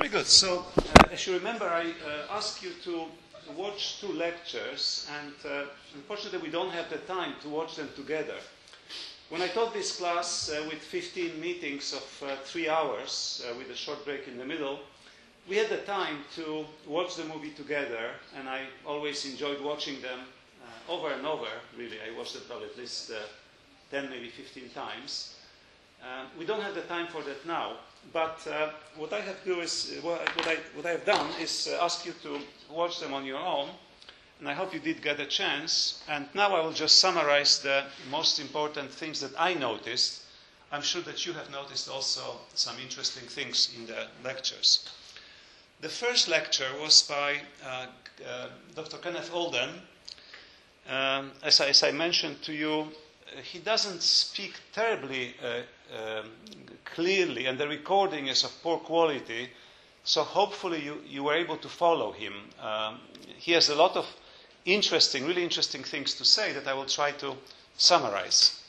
good. So, as you remember, I asked you to watch 2 lectures, and unfortunately we don't have the time to watch them together. When I taught this class with 15 meetings of 3 hours, with a short break in the middle, we had the time to watch the movie together, and I always enjoyed watching them over and over, really. I watched it probably at least 10, maybe 15 times. We don't have the time for that now, but what I have done is ask you to watch them on your own, and I hope you did get a chance. And now I will just summarize the most important things that I noticed. I'm sure that you have noticed also some interesting things in the lectures. The first lecture was by Dr. Kenneth Olden. As I mentioned to you, he doesn't speak terribly clearly, and the recording is of poor quality, so hopefully you were able to follow him. He has a lot of really interesting things to say that I will try to summarize.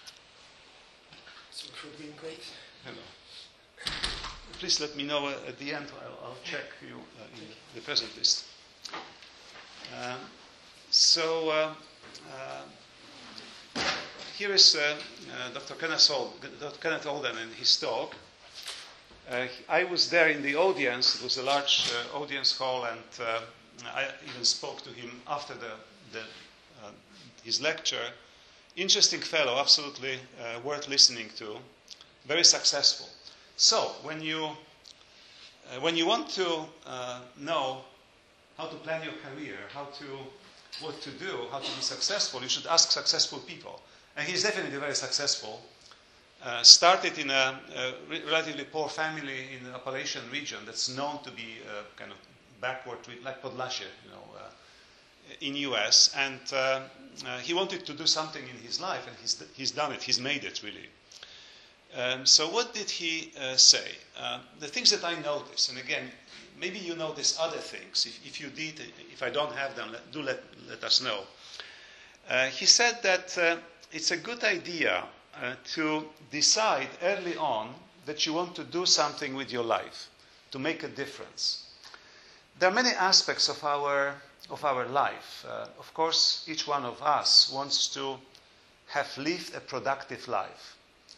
So for being great. Hello. Please let me know at the end. I'll check you in the present list. Here is Dr. Kenneth Olden in his talk. I was there in the audience. It was a large audience hall, and I even spoke to him after his lecture. Interesting fellow, absolutely worth listening to. Very successful. So, when you want to know how to plan your career, what to do, how to be successful, you should ask successful people. And he's definitely very successful. Started in a relatively poor family in the Appalachian region that's known to be kind of backward, like Podlasie, in US. And he wanted to do something in his life, and he's done it. He's made it, really. So what did he say? The things that I noticed, and again, maybe you notice other things. If you did, if I don't have them, do let us know. He said that it's a good idea to decide early on that you want to do something with your life, to make a difference. There are many aspects of our life. Of course, each one of us wants to have lived a productive life.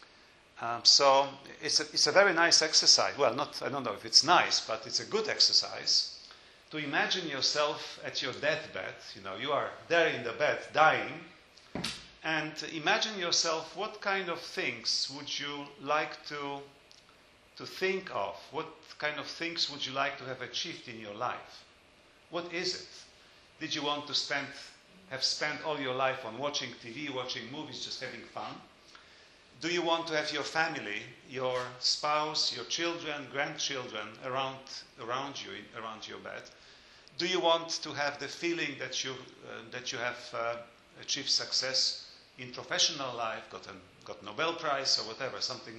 So it's a very nice exercise. Well, I don't know if it's nice, but it's a good exercise to imagine yourself at your deathbed. You are there in the bed dying, and imagine yourself, what kind of things would you like to think of? What kind of things would you like to have achieved in your life? What is it? Did you want to have spent all your life on watching TV, watching movies, just having fun? Do you want to have your family, your spouse, your children, grandchildren around you, around your bed? Do you want to have the feeling that you have achieved success in professional life, got Nobel Prize or whatever, something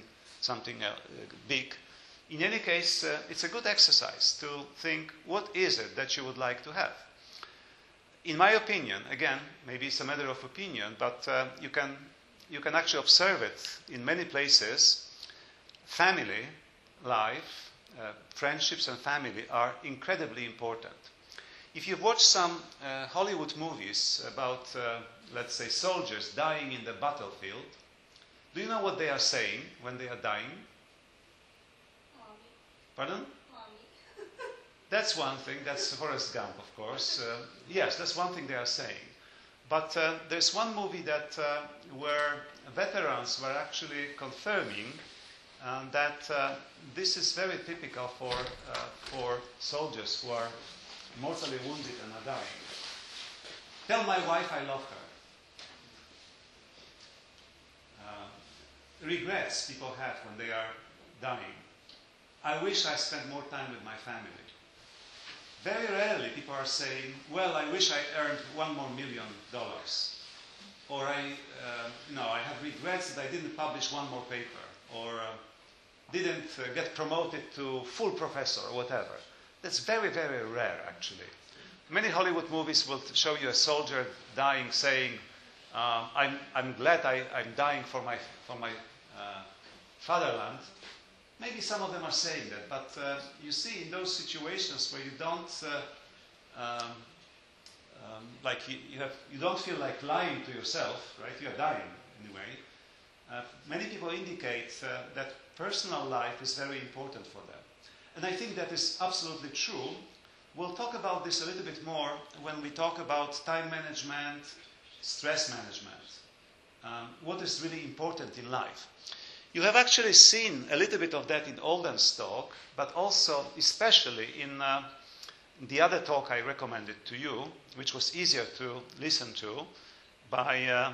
big? In any case, it's a good exercise to think, what is it that you would like to have? In my opinion, again, maybe it's a matter of opinion, but you can actually observe it in many places. Family life, friendships and family are incredibly important. If you've watched some Hollywood movies about, let's say, soldiers dying in the battlefield, do you know what they are saying when they are dying? Mommy. Pardon? Mommy. That's one thing. That's Forrest Gump, of course. Yes, that's one thing they are saying. But there's one movie where veterans were actually confirming that this is very typical for soldiers who are mortally wounded and are dying. Tell my wife I love her. Regrets people have when they are dying. I wish I spent more time with my family. Very rarely people are saying, well, I wish I earned $1 more million. Or I have regrets that I didn't publish one more paper. Or didn't get promoted to full professor or whatever. That's very, very rare, actually. Many Hollywood movies will show you a soldier dying saying, I'm glad I'm dying for my fatherland. maybe some of them are saying that, but you see in those situations where you don't you don't feel like lying to yourself, right? You are dying anyway. Many people indicate that personal life is very important for them. And I think that is absolutely true. We'll talk about this a little bit more when we talk about time management, stress management, what is really important in life. You have actually seen a little bit of that in Alden's talk, but also especially in the other talk I recommended to you, which was easier to listen to, by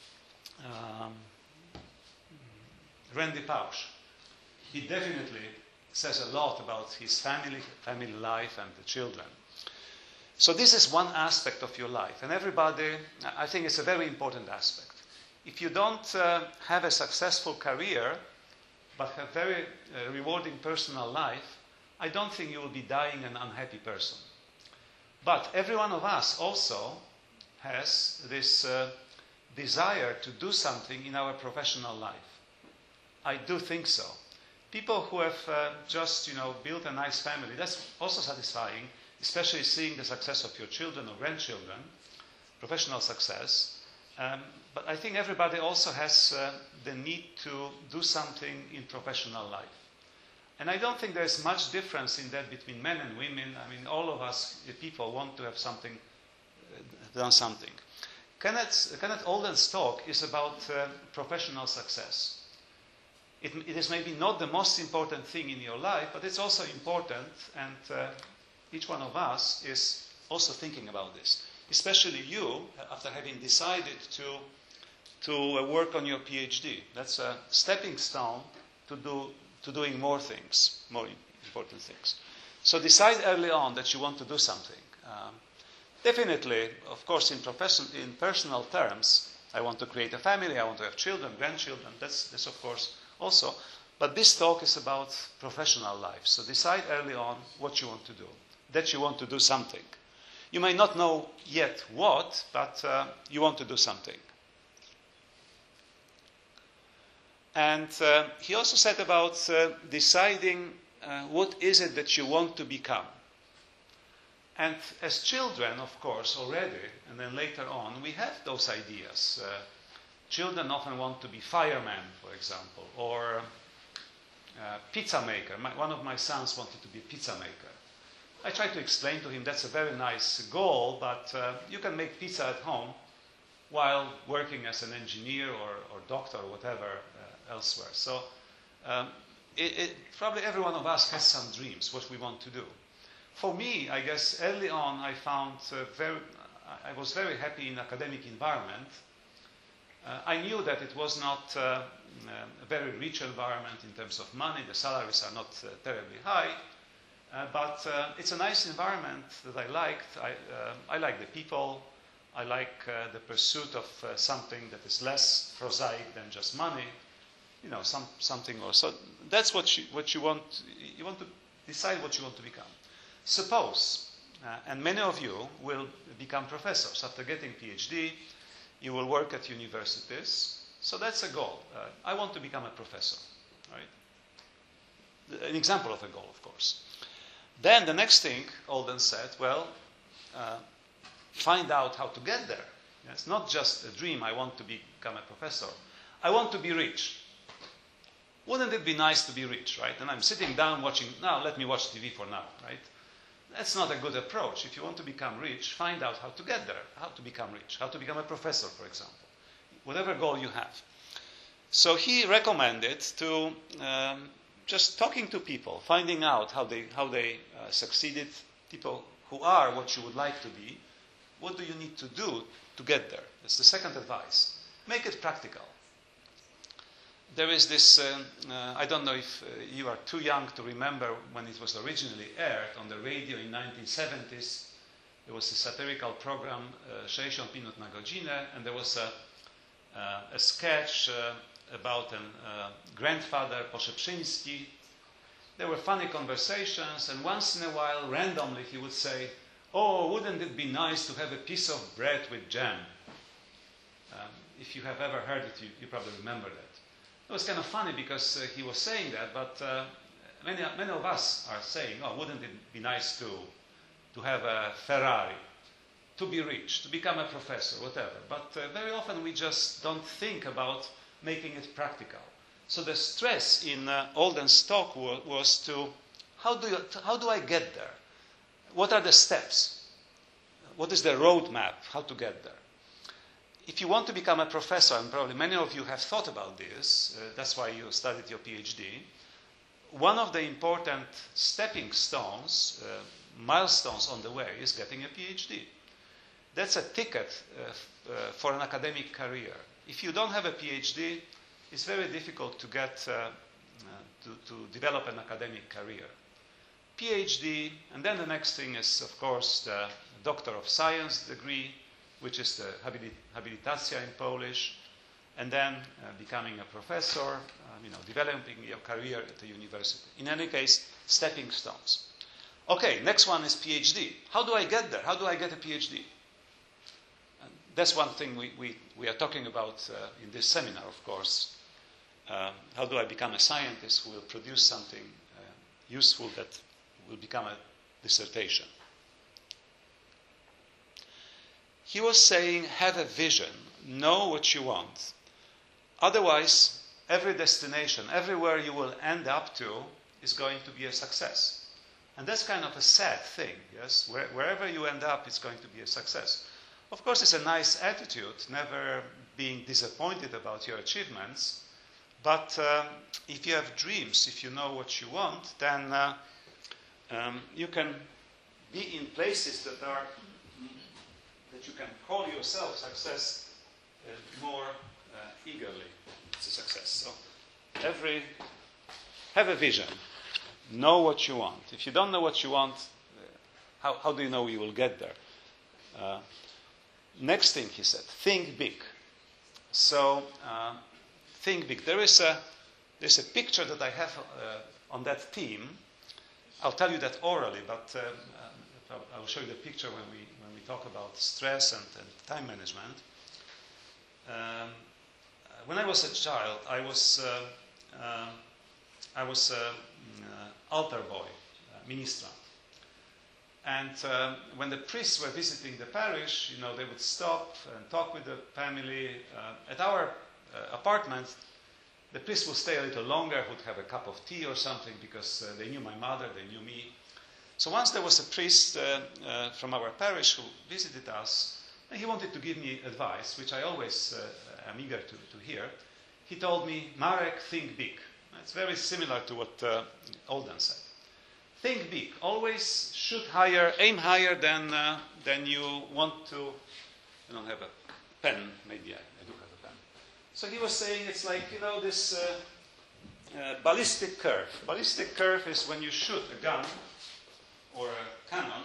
Randy Pausch. He definitely says a lot about his family life and the children. So this is one aspect of your life, and everybody, I think it's a very important aspect. If you don't have a successful career, but have very rewarding personal life, I don't think you will be dying an unhappy person. But every one of us also has this desire to do something in our professional life. I do think so. People who have just, built a nice family, that's also satisfying, especially seeing the success of your children or grandchildren, professional success. But I think everybody also has the need to do something in professional life. And I don't think there's much difference in that between men and women. I mean, all of us, people, want to have something, done something. Kenneth Alden's talk is about professional success. It is maybe not the most important thing in your life, but it's also important, and each one of us is also thinking about this. Especially you, after having decided to work on your PhD. That's a stepping stone to doing more things, more important things. So decide early on that you want to do something. Definitely, of course, in personal terms, I want to create a family, I want to have children, grandchildren, that's of course also. But this talk is about professional life. So decide early on what you want to do, that you want to do something. You may not know yet what, but you want to do something. And he also said about deciding what is it that you want to become. And as children, of course, already, and then later on, we have those ideas. Children often want to be firemen, for example, or pizza maker. One of my sons wanted to be a pizza maker. I tried to explain to him that's a very nice goal, but you can make pizza at home while working as an engineer or doctor or whatever elsewhere. So probably every one of us has some dreams, what we want to do. For me, I guess early on I found I was very happy in academic environment. I knew that it was not a very rich environment in terms of money. The salaries are not terribly high. But it's a nice environment that I liked. I like the people. I like the pursuit of something that is less prosaic than just money. Something or so. That's what you want. You want to decide what you want to become. Suppose, and many of you will become professors after getting PhD. You will work at universities. So that's a goal. I want to become a professor. Right? An example of a goal, of course. Then the next thing, Alden said, find out how to get there. It's not just a dream, I want to become a professor. I want to be rich. Wouldn't it be nice to be rich, right? And I'm sitting down watching, now let me watch TV for now, right? That's not a good approach. If you want to become rich, find out how to get there, how to become rich, how to become a professor, for example. Whatever goal you have. So he recommended to just talking to people, finding out how they succeeded, people who are what you would like to be. What do you need to do to get there? That's the second advice. Make it practical. There is this, I don't know if you are too young to remember when it was originally aired on the radio in 1970s. There was a satirical program, 60 minut na godzinę, and there was a sketch about a grandfather, Poszeprzyński. There were funny conversations, and once in a while, randomly, he would say, "Oh, wouldn't it be nice to have a piece of bread with jam?" If you have ever heard it, you probably remember that. It was kind of funny because he was saying that, but many of us are saying, oh, wouldn't it be nice to have a Ferrari, to be rich, to become a professor, whatever. But very often we just don't think about making it practical. So the stress in Alden's talk was to, how do I get there? What are the steps? What is the roadmap, how to get there? If you want to become a professor, and probably many of you have thought about this, that's why you studied your PhD, one of the important stepping stones, milestones on the way, is getting a PhD. That's a ticket for an academic career. If you don't have a PhD, it's very difficult to get to develop an academic career. PhD, and then the next thing is, of course, the Doctor of Science degree, which is the habilitacja in Polish, and then becoming a professor, developing your career at the university. In any case, stepping stones. Okay, next one is PhD. How do I get there? How do I get a PhD? And that's one thing we are talking about in this seminar, of course. How do I become a scientist who will produce something useful that will become a dissertation? He was saying, have a vision, know what you want. Otherwise, every destination, everywhere you will end up to is going to be a success. And that's kind of a sad thing, yes? Wherever you end up, it's going to be a success. Of course, it's a nice attitude, never being disappointed about your achievements. But if you have dreams, if you know what you want, then you can be in places that you can call yourself success more eagerly. It's a success. So have a vision. Know what you want. If you don't know what you want, how do you know you will get there? Next thing he said, think big. So think big. There's a picture that I have on that theme. I'll tell you that orally, but I will show you the picture when we talk about stress and time management. When I was a child, I was altar boy, ministrant. And when the priests were visiting the parish, they would stop and talk with the family. At our apartment, the priest would stay a little longer, would have a cup of tea or something, because they knew my mother, they knew me. So once there was a priest from our parish who visited us, and he wanted to give me advice, which I always am eager to hear. He told me, Marek, think big. It's very similar to what Alden said. Think big. Always shoot higher, aim higher than you want to. I don't have a pen. Maybe I do have a pen. So he was saying it's like, this ballistic curve. Ballistic curve is when you shoot a gun or a cannon,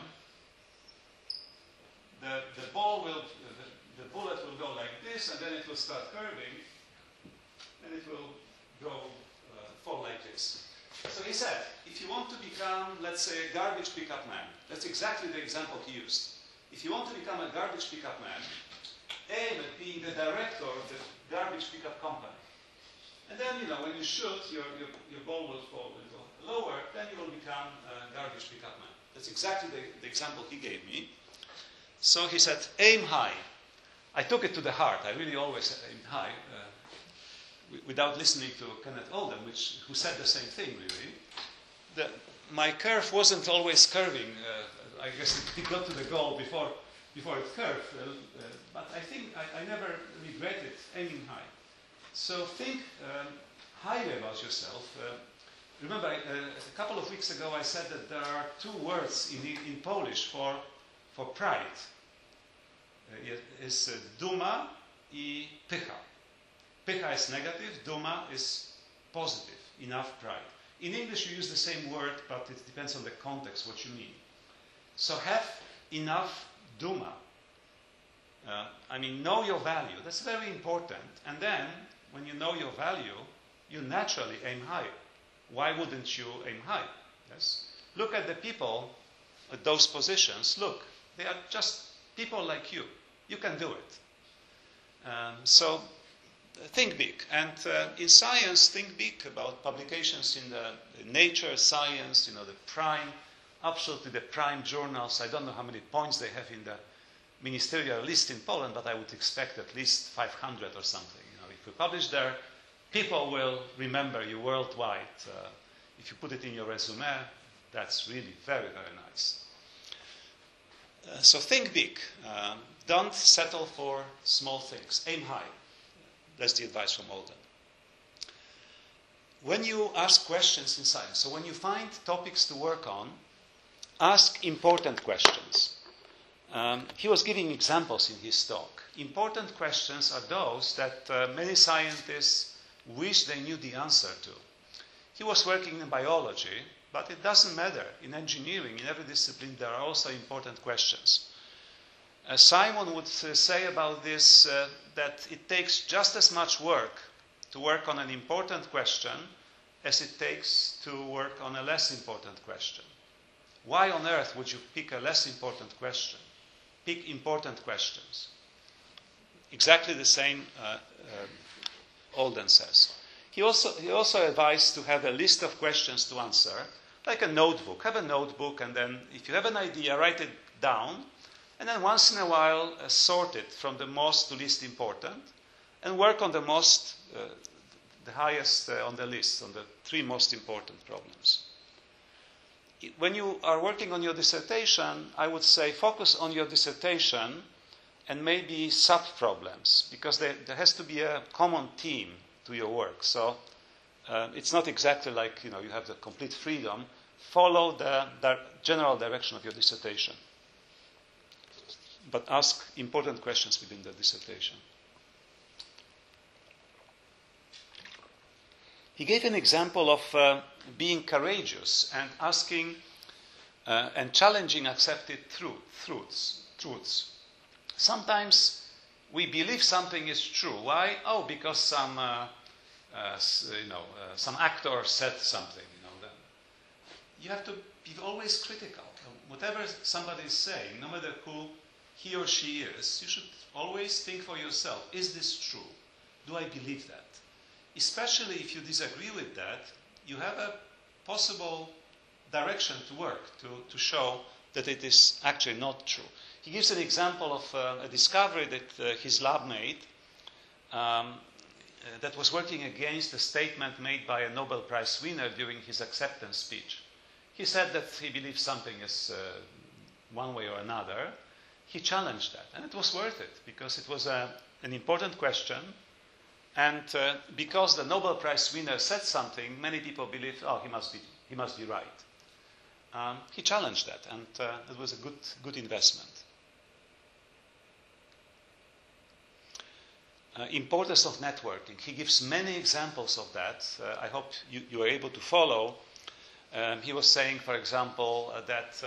the bullet will go like this, and then it will start curving, and it will fall like this. So he said, if you want to become, let's say, a garbage pickup man, that's exactly the example he used. If you want to become a garbage pickup man, aim at being the director of the garbage pickup company. And then, when you shoot, your ball will fall a little lower, then you will become a garbage pickup man. That's exactly the example he gave me. So he said, aim high. I took it to the heart. I really always aimed high, without listening to Kenneth Alden, who said the same thing, really. My curve wasn't always curving. I guess it got to the goal before it curved. But I think I never regretted aiming high. So think highly about yourself. Remember, a couple of weeks ago I said that there are two words in Polish for pride. It's duma I pycha. Pycha is negative, duma is positive, enough pride. In English you use the same word, but it depends on the context, what you mean. So have enough duma. Know your value. That's very important. And then, when you know your value, you naturally aim high. Why wouldn't you aim high? Yes? Look at the people at those positions. Look, they are just people like you. You can do it. So think big. And in science, think big about publications in the Nature, Science, the prime, absolutely the prime journals. I don't know how many points they have in the ministerial list in Poland, but I would expect at least 500 or something. If you publish there, people will remember you worldwide. If you put it in your resume, that's really very, very nice. So think big. Don't settle for small things. Aim high. That's the advice from Alden. When you ask questions in science, so when you find topics to work on, ask important questions. He was giving examples in his talk. Important questions are those that many scientists wish they knew the answer to. He was working in biology, but it doesn't matter. In engineering, in every discipline, there are also important questions. Simon would say about this that it takes just as much work to work on an important question as it takes to work on a less important question. Why on earth would you pick a less important question? Pick important questions. Exactly the same Alden says. He also advised to have a list of questions to answer, like a notebook. Have a notebook, and then if you have an idea, write it down, and then once in a while sort it from the most to least important, and work on the highest on the list, on the 3 most important problems. When you are working on your dissertation, I would say focus on your dissertation and maybe sub-problems, because there has to be a common theme to your work. So it's not exactly like you have the complete freedom. Follow the general direction of your dissertation, but ask important questions within the dissertation. He gave an example of being courageous and asking and challenging accepted truths. Sometimes we believe something is true. Why? Oh, because some actor said something. You have to be always critical. Whatever somebody is saying, no matter who he or she is, you should always think for yourself, is this true? Do I believe that? Especially if you disagree with that, you have a possible direction to work to show that it is actually not true. He gives an example of a discovery that his lab made that was working against a statement made by a Nobel Prize winner during his acceptance speech. He said that he believes something is one way or another. He challenged that, and it was worth it because it was an important question. And because the Nobel Prize winner said something, many people believed, oh, he must be right. He challenged that, and it was a good investment. Importance of networking. He gives many examples of that. I hope you are able to follow. He was saying, for example, that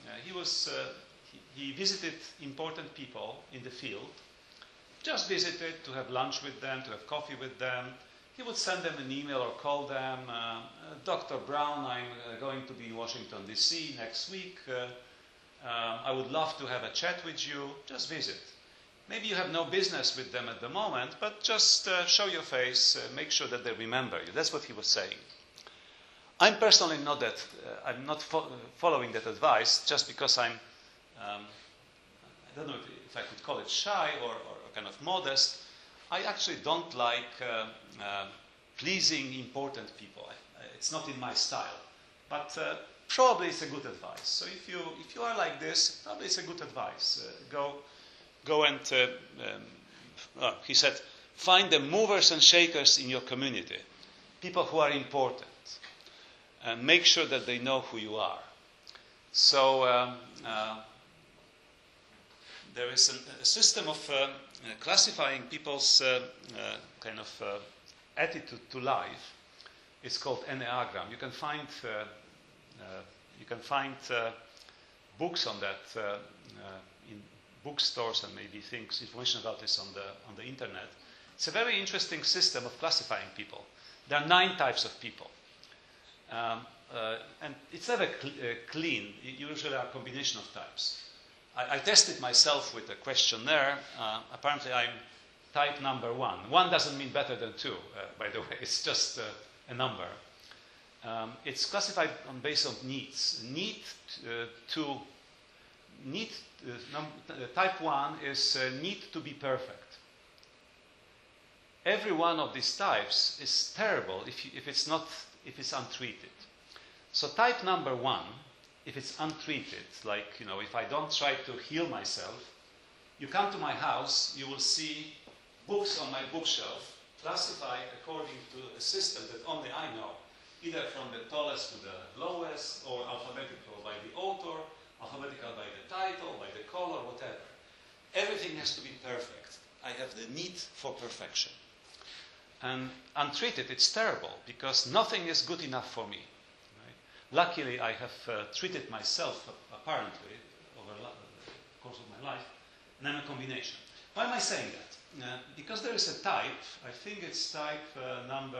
he visited important people in the field. Just visited to have lunch with them, to have coffee with them. He would send them an email or call them. Dr. Brown, I'm going to be in Washington, D.C. next week. I would love to have a chat with you. Just visit. Maybe you have no business with them at the moment, but just show your face, make sure that they remember you. That's what he was saying. I'm personally not that, I'm not following that advice just because I don't know if I could call it shy or kind of modest. I actually don't like pleasing important people. It's not in my style. But probably it's a good advice. So if you are like this, probably it's a good advice. Go and, he said, find the movers and shakers in your community, people who are important, and make sure that they know who you are. So there is a system of classifying people's attitude to life. It's called Enneagram. You can find books on that in bookstores and maybe information about this on the internet. It's a very interesting system of classifying people. There are 9 types of people. And it's never clean. It usually are a combination of types. I tested myself with a questionnaire. Apparently I'm type number 1. 1 doesn't mean better than 2, by the way. It's just a number. It's classified on based on needs. Type 1 is need to be perfect. Every one of these types is terrible if it's untreated. So type number 1, if it's untreated, like if I don't try to heal myself, you come to my house, you will see books on my bookshelf classified according to a system that only I know, either from the tallest to the lowest, or alphabetical by the author, alphabetical by the title, by the color, whatever. Everything has to be perfect. I have the need for perfection. And untreated, it's terrible, because nothing is good enough for me. Right? Luckily, I have treated myself, apparently, over the course of my life, and I'm a combination. Why am I saying that? Because there is a type, I think it's type number,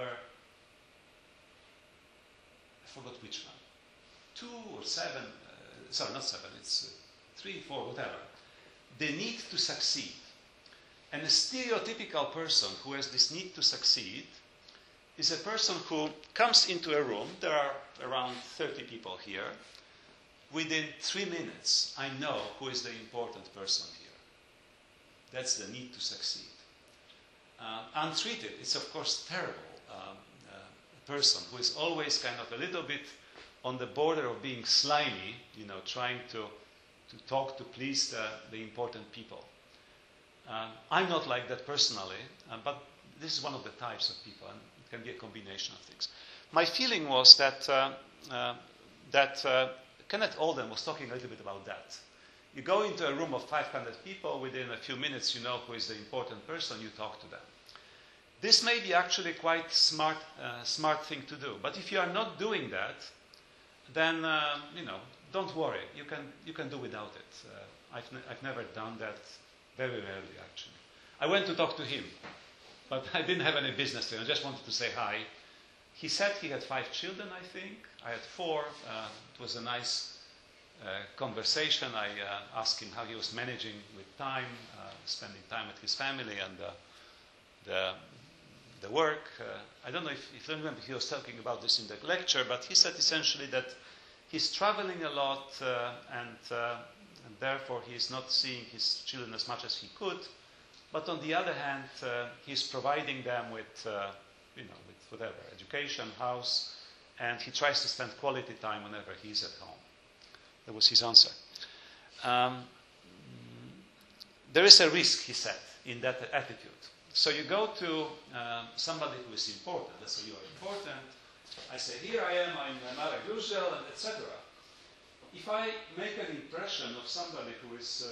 I forgot which one, 2 or 7, sorry, not 7, it's 3, 4, whatever. The need to succeed. And a stereotypical person who has this need to succeed is a person who comes into a room, there are around 30 people here, within 3 minutes I know who is the important person here. That's the need to succeed. Untreated, it's of course terrible. A person who is always kind of a little bit on the border of being slimy, trying to talk to please the important people. I'm not like that personally, but this is one of the types of people, and it can be a combination of things. My feeling was that Kenneth Oldham was talking a little bit about that. You go into a room of 500 people, within a few minutes you know who is the important person, you talk to them. This may be actually quite smart thing to do, but if you are not doing that, then don't worry. You can do without it. I've never done that. Very rarely, actually. I went to talk to him, but I didn't have any business to him. I just wanted to say hi. He said he had 5 children, I think. I had 4. It was a nice conversation. I asked him how he was managing with time, spending time with his family and the work. I don't know if you remember he was talking about this in the lecture, but he said essentially that he's traveling a lot and therefore he is not seeing his children as much as he could. But on the other hand, he's providing them with whatever, education, house, and he tries to spend quality time whenever he's at home. That was his answer. There is a risk, he said, in that attitude. So you go to somebody who is important. Let's say you are important. I say, here I am, I'm Marek Gruzel, and etc. If I make an impression of somebody who is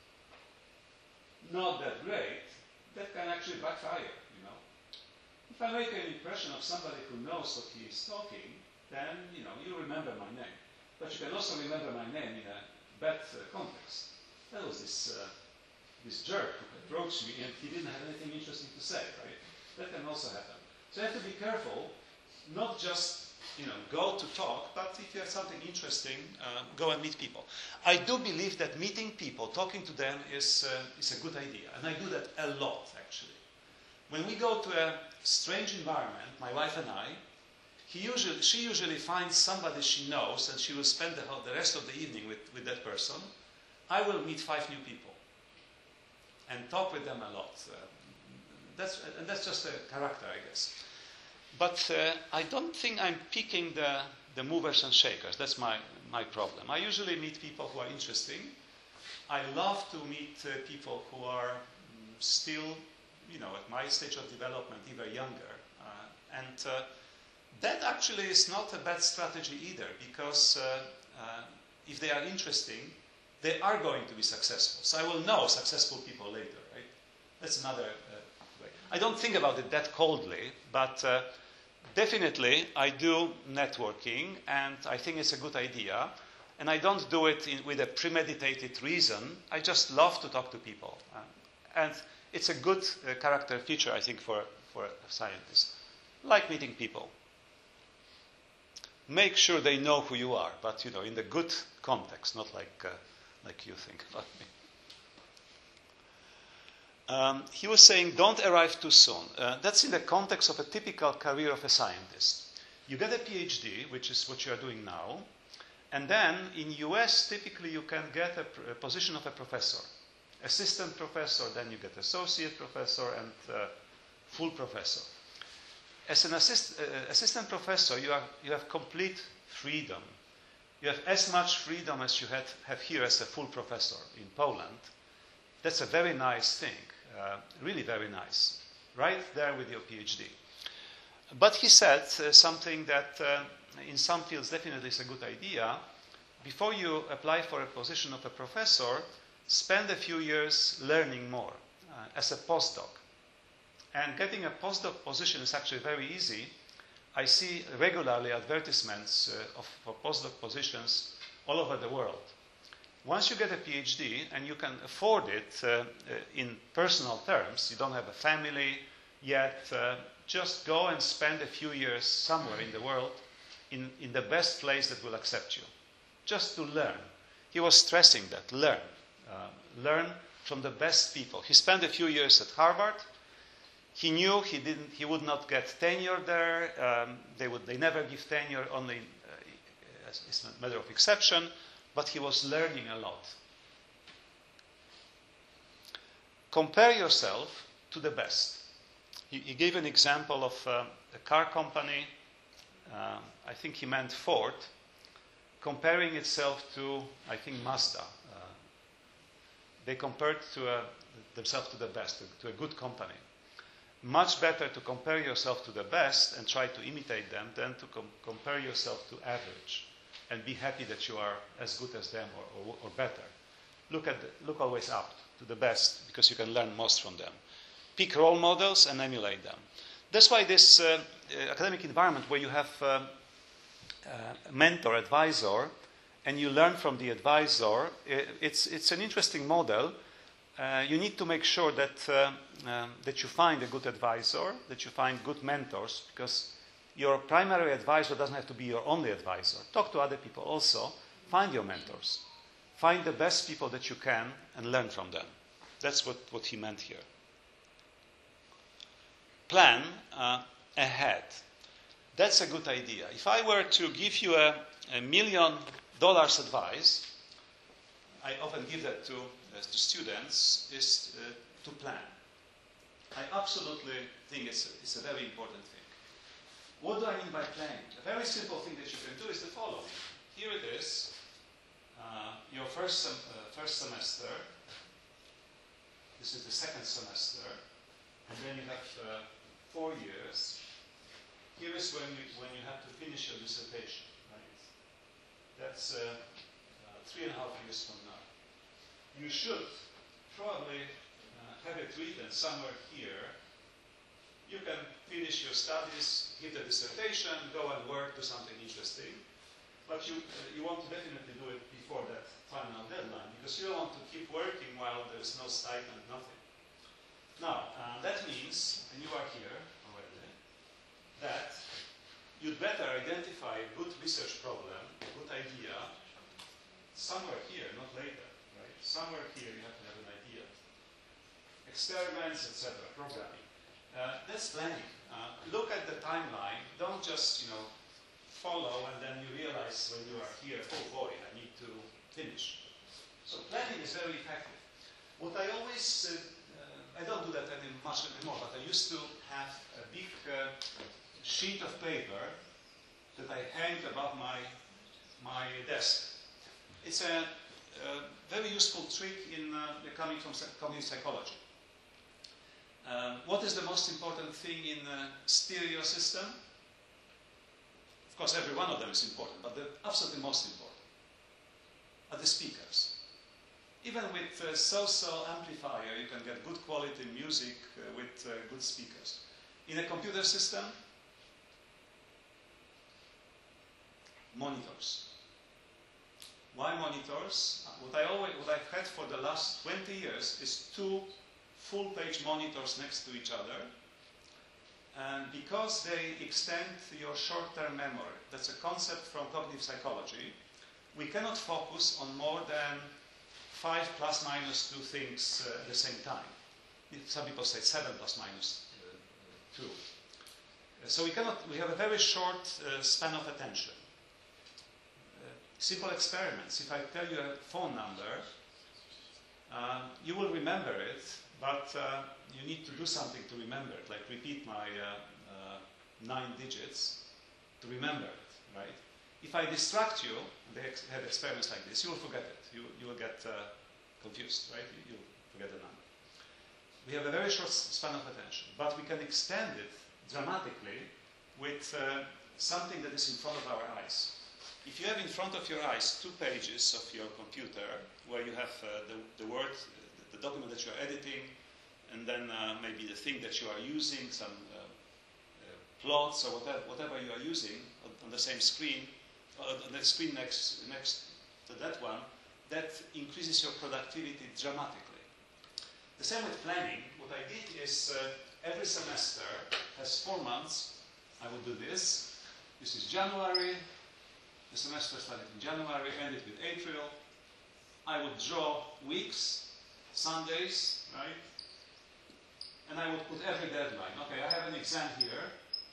not that great, that can actually backfire, If I make an impression of somebody who knows what he is talking, then, you remember my name. But you can also remember my name in a bad context. That was this jerk who approached me and he didn't have anything interesting to say, right? That can also happen. So you have to be careful, not just go to talk, but if you have something interesting, go and meet people. I do believe that meeting people, talking to them is a good idea, and I do that a lot, actually. When we go to a strange environment, my wife and I, she usually finds somebody she knows, and she will spend the rest of the evening with that person. I will meet 5 new people and talk with them a lot. That's just a character, I guess. But I don't think I'm picking the movers and shakers. That's my problem. I usually meet people who are interesting. I love to meet people who are still, at my stage of development, even younger. And that actually is not a bad strategy either, because if they are interesting, they are going to be successful. So I will know successful people later, right? That's another way. I don't think about it that coldly, but definitely I do networking, and I think it's a good idea. And I don't do it with a premeditated reason. I just love to talk to people. And it's a good character feature, I think, for a scientist. Like meeting people. Make sure they know who you are, but in the good context, not like you think about He was saying, don't arrive too soon. That's in the context of a typical career of a scientist. You get a PhD, which is what you are doing now, and then in US, typically you can get a position of a professor. Assistant professor, then you get associate professor and full professor. As an assistant professor, you have complete freedom. You have as much freedom as you have here as a full professor in Poland. That's a very nice thing, really very nice, right there with your PhD. But he said something that in some fields definitely is a good idea. Before you apply for a position of a professor, spend a few years learning more as a postdoc. And getting a postdoc position is actually very easy. I see regularly advertisements for postdoc positions all over the world. Once you get a PhD and you can afford it in personal terms, you don't have a family yet, just go and spend a few years somewhere in the world in the best place that will accept you, just to learn. He was stressing that, learn. Learn from the best people. He spent a few years at Harvard. He knew he would not get tenure there. They never give tenure, only as a matter of exception, but he was learning a lot. Compare yourself to the best. He gave an example of a car company, I think he meant Ford, comparing itself to, I think, Mazda. They compared themselves to the best, to a good company. Much better to compare yourself to the best and try to imitate them than to compare yourself to average and be happy that you are as good as them or better. Look always up to the best because you can learn most from them. Pick role models and emulate them. That's why this academic environment where you have a mentor, advisor, and you learn from the advisor, it's an interesting model. You need to make sure that you find a good advisor, that you find good mentors, because your primary advisor doesn't have to be your only advisor. Talk to other people also. Find your mentors. Find the best people that you can and learn from them. That's what he meant here. Plan ahead. That's a good idea. If I were to give you $1 million advice, I often give that to students, is to plan. I absolutely think it's a very important thing. What do I mean by planning? A very simple thing that you can do is the following. Here it is, your first semester. This is the second semester, and then you have 4 years. Here is when you have to finish your dissertation. Right? That's 3.5 years from now. You should probably have it written somewhere here. You can finish your studies, give the dissertation, go and work, do something interesting. But you want to definitely do it before that final deadline, because you don't want to keep working while there's no stipend, nothing. Now, that means, and you are here already, that you'd better identify a good research problem, a good idea, somewhere here, not later. Right? Somewhere here you have to have an idea. Experiments, etc., programming. That's planning. Look at the timeline. Don't just, follow and then you realize when you are here, oh boy, I need to finish. So planning is very effective. What I always, I don't do that much anymore, but I used to have a big sheet of paper that I hang above my desk. It's a very useful trick coming from cognitive psychology. What is the most important thing in a stereo system? Of course, every one of them is important, but the absolutely most important are the speakers. Even with a so-so amplifier, you can get good quality music with good speakers. In a computer system, monitors. Why monitors? What I've had for the last 20 years is 2 full-page monitors next to each other, and because they extend your short-term memory, that's a concept from cognitive psychology, we cannot focus on more than 5 plus minus 2 things at the same time. Some people say 7 plus minus 2. So we have a very short span of attention. Simple experiments. If I tell you a phone number, you will remember it, but you need to do something to remember it, like repeat my 9 digits to remember it, right? If I distract you, and they have experiments like this, you will forget it. You will get confused, right? You forget the number. We have a very short span of attention, but we can extend it dramatically with something that is in front of our eyes. If you have in front of your eyes 2 pages of your computer where you have the word, the document that you are editing, and then maybe the thing that you are using, some plots or whatever you are using on the same screen, on the screen next to that one, that increases your productivity dramatically. The same with planning. What I did is every semester has 4 months. I will do this. This is January. The semester started in January, ended with April. I would draw weeks, Sundays, right? And I would put every deadline. Okay, I have an exam here.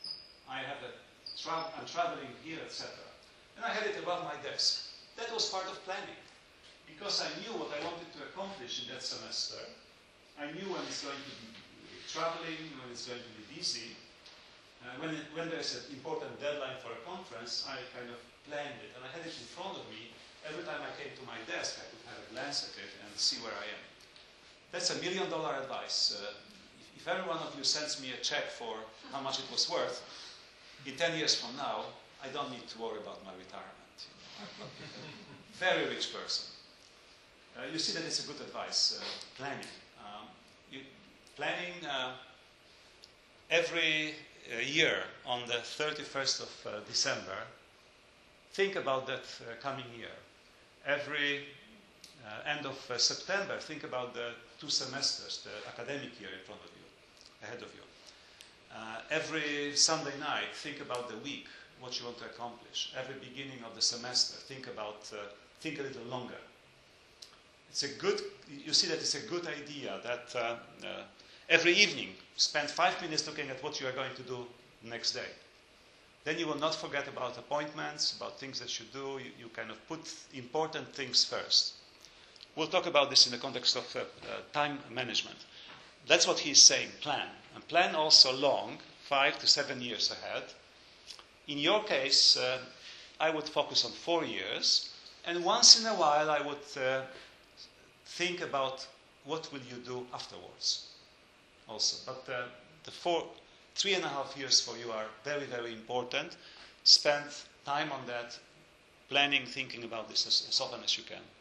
I'm traveling here, etc. And I had it above my desk. That was part of planning. Because I knew what I wanted to accomplish in that semester. I knew when it's going to be traveling, when it's going to be busy. When there's an important deadline for a conference, I kind of planned it. And I had it in front of me. Every time I came to my desk, I could have a glance at it and see where I am. That's $1 million advice. If every one of you sends me a check for how much it was worth, in 10 years from now, I don't need to worry about my retirement. Very rich person. You see that it's a good advice, planning. Planning every year on the 31st of December, think about that coming year. Every end of September, think about the 2 semesters, the academic year in front of you, ahead of you. Every Sunday night, think about the week, what you want to accomplish. Every beginning of the semester, think a little longer. You see that it's a good idea that every evening, spend 5 minutes looking at what you are going to do next day. Then you will not forget about appointments, about things that you do. You kind of put important things first. We'll talk about this in the context of time management. That's what he's saying, plan. And plan also long, 5 to 7 years ahead. In your case, I would focus on 4 years. And once in a while, I would think about what will you do afterwards also. But the 3.5 years for you are very, very important. Spend time on that, planning, thinking about this as often as you can.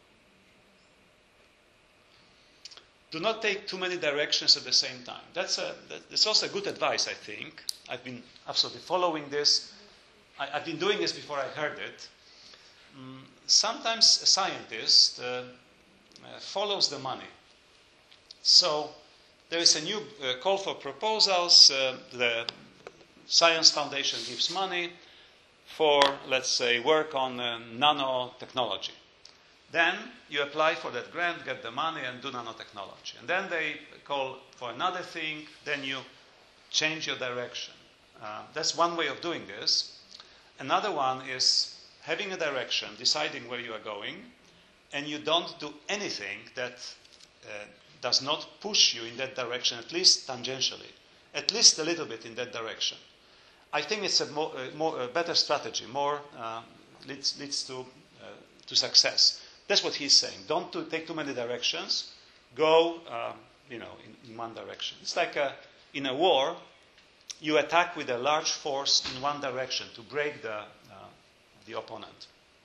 Do not take too many directions at the same time. That's also good advice, I think. I've been absolutely following this. I've been doing this before I heard it. Sometimes a scientist follows the money. So there is a new call for proposals. The Science Foundation gives money for, let's say, work on nanotechnology. Then you apply for that grant, get the money, and do nanotechnology. And then they call for another thing, then you change your direction. That's one way of doing this. Another one is having a direction, deciding where you are going, and you don't do anything that does not push you in that direction, at least tangentially, at least a little bit in that direction. I think it's a better strategy, leads to success. That's what he's saying. Don't take too many directions. Go, in one direction. It's like in a war, you attack with a large force in one direction to break the opponent.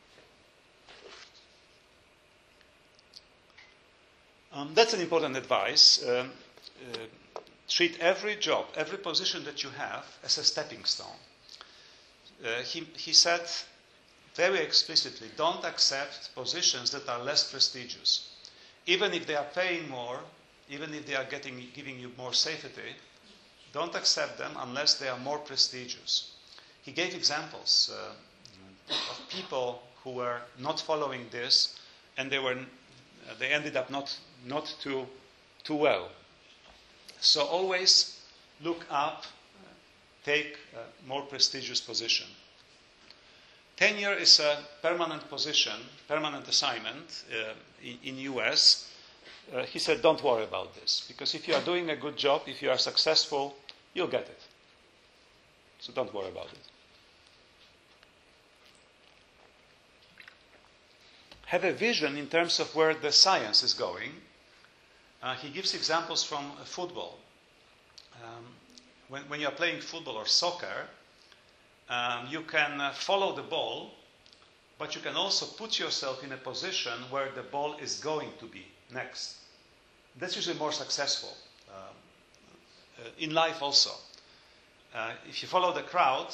That's an important advice. Treat every job, every position that you have as a stepping stone. He said very explicitly, don't accept positions that are less prestigious. Even if they are paying more, even if they are giving you more safety, don't accept them unless they are more prestigious. He gave examples of people who were not following this, and they ended up not too well. So always look up, take a more prestigious position. Tenure is a permanent position, permanent assignment in US. He said, don't worry about this, because if you are doing a good job, if you are successful, you'll get it. So don't worry about it. Have a vision in terms of where the science is going. He gives examples from football. When you are playing football or soccer, you can follow the ball, but you can also put yourself in a position where the ball is going to be next. That's usually more successful. In life also. If you follow the crowd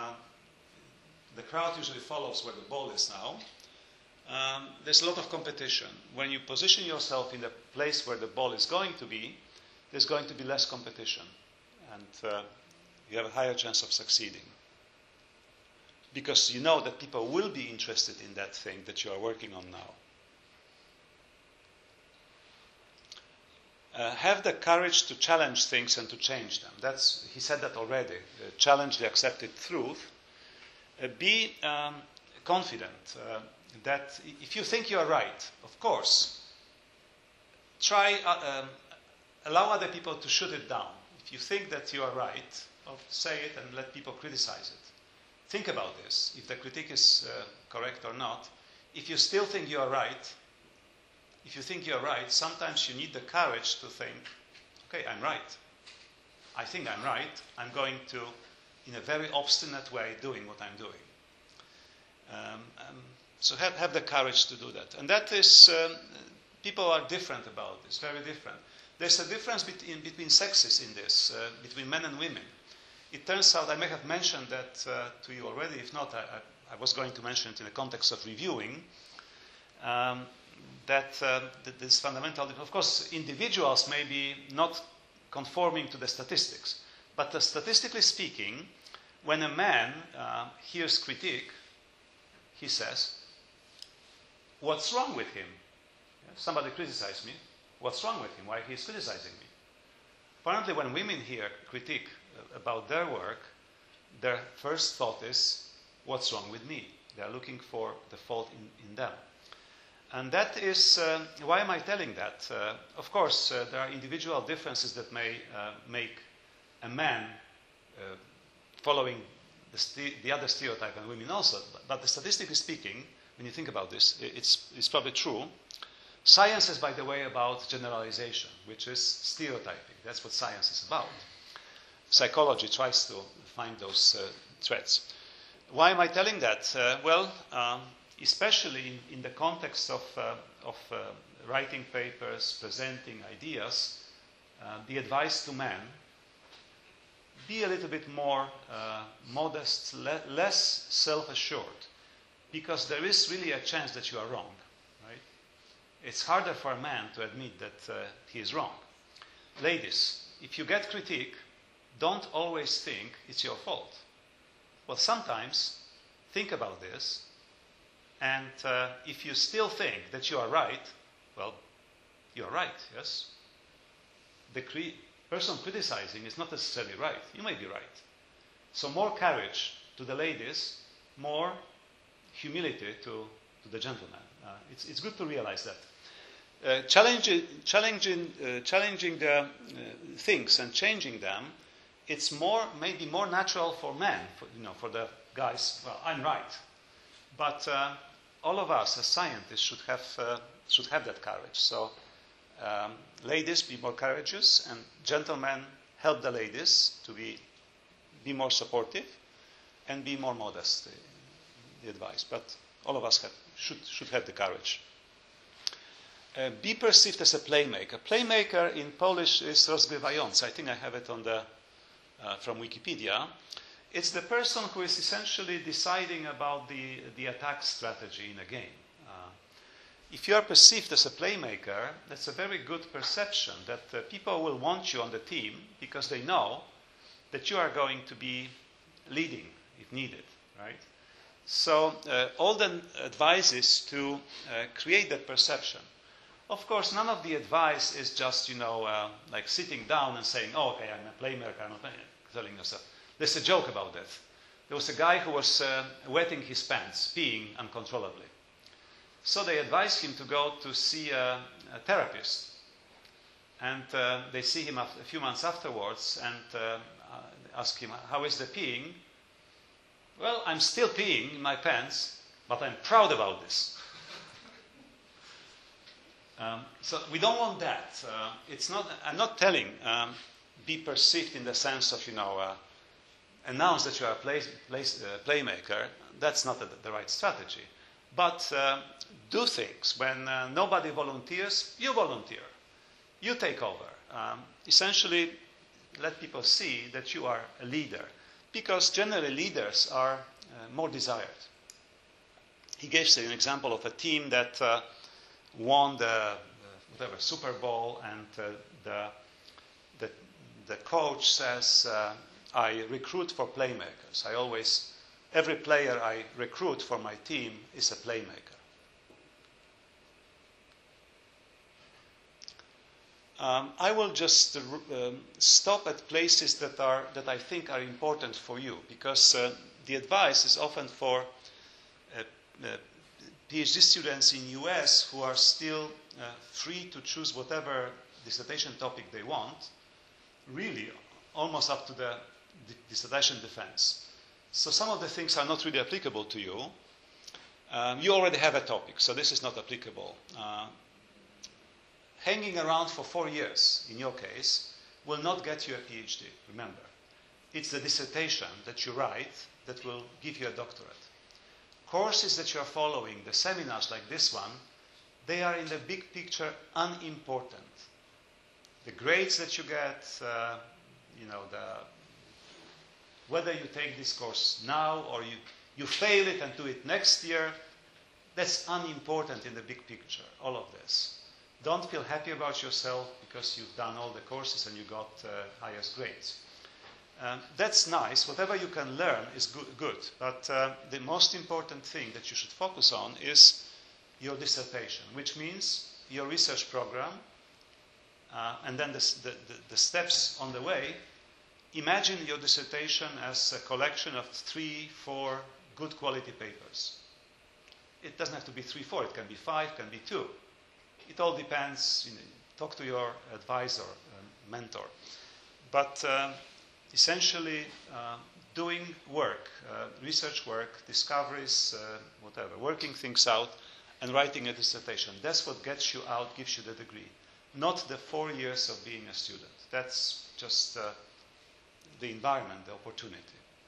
usually follows where the ball is now. There's a lot of competition. When you position yourself in the place where the ball is going to be, there's going to be less competition. And you have a higher chance of succeeding. Because you know that people will be interested in that thing that you are working on now. Have the courage to challenge things and to change them. He said that already. Challenge the accepted truth. Be confident that if you think you are right, of course, try allow other people to shoot it down. If you think that you are right, well, say it and let people criticize it. Think about this, if the critique is correct or not. If you still think you are right, sometimes you need the courage to think, okay, I'm right. I think I'm right. I'm going to, in a very obstinate way, doing what I'm doing. So have the courage to do that. And that is, people are different about this, very different. There's a difference between sexes in this, between men and women. It turns out, I may have mentioned that to you already. If not, I was going to mention it in the context of reviewing. That this fundamental, of course, individuals may be not conforming to the statistics. But statistically speaking, when a man hears critique, he says, what's wrong with him? Somebody criticized me. What's wrong with him? Why he's criticizing me? Apparently, when women hear critique about their work, their first thought is, what's wrong with me? They are looking for the fault in them. And that is, why am I telling that? Of course, there are individual differences that may make a man following the other stereotype and women also. But statistically speaking, when you think about this, it's probably true. Science is, by the way, about generalization, which is stereotyping. That's what science is about. Psychology tries to find those threats. Why am I telling that? Especially in the context of writing papers, presenting ideas, the advice to men, be a little bit more modest, less self-assured, because there is really a chance that you are wrong. Right? It's harder for a man to admit that he is wrong. Ladies, if you get critique, don't always think it's your fault. Well, sometimes think about this. And if you still think that you are right, well, you are right, yes? The person criticizing is not necessarily right. You may be right. So more courage to the ladies, more humility to the gentlemen. It's good to realize that. Challenging the things and changing them, it's maybe more natural for men, for the guys. Well, I'm right. But all of us as scientists should have that courage. So ladies, be more courageous, and gentlemen, help the ladies to be more supportive and be more modest. The advice, but all of us should have the courage. Be perceived as a playmaker. Playmaker in Polish is rozgrywający. I think I have it on from Wikipedia. It's the person who is essentially deciding about the attack strategy in a game. If you are perceived as a playmaker, that's a very good perception that people will want you on the team because they know that you are going to be leading if needed, right? So all the advice is to create that perception. Of course, none of the advice is just, like sitting down and saying, oh, okay, I'm a playmaker, I'm a playmaker, telling yourself. There's a joke about that. There was a guy who was wetting his pants, peeing uncontrollably. So they advised him to go to see a therapist. And they see him a few months afterwards and ask him, how is the peeing? Well, I'm still peeing in my pants, but I'm proud about this. So we don't want that. I'm not telling be perceived in the sense of, announce that you are a playmaker. That's not the right strategy. But do things. When nobody volunteers, you volunteer. You take over. Essentially, let people see that you are a leader. Because generally leaders are more desired. He gave an example of a team that won the Super Bowl, and the coach says, I recruit for playmakers. Every player I recruit for my team is a playmaker. I will just stop at places that I think are important for you, because the advice is often for PhD students in US who are still free to choose whatever dissertation topic they want, really almost up to the dissertation defense. So some of the things are not really applicable to you. You already have a topic, so this is not applicable. Hanging around for 4 years, in your case, will not get you a PhD, remember. It's the dissertation that you write that will give you a doctorate. Courses that you are following, the seminars like this one, they are in the big picture unimportant. The grades that you get, whether you take this course now or you fail it and do it next year, that's unimportant in the big picture, all of this. Don't feel happy about yourself because you've done all the courses and you got highest grades. That's nice. Whatever you can learn is good. But the most important thing that you should focus on is your dissertation, which means your research program, and then the steps on the way. Imagine your dissertation as a collection of 3-4 good quality papers. It doesn't have to be 3-4. It can be 5, can be 2. It all depends. Talk to your advisor, mentor. But essentially, doing work, research work, discoveries, whatever, working things out, and writing a dissertation. That's what gets you out, gives you the degree. Not the 4 years of being a student. That's just the environment, the opportunity.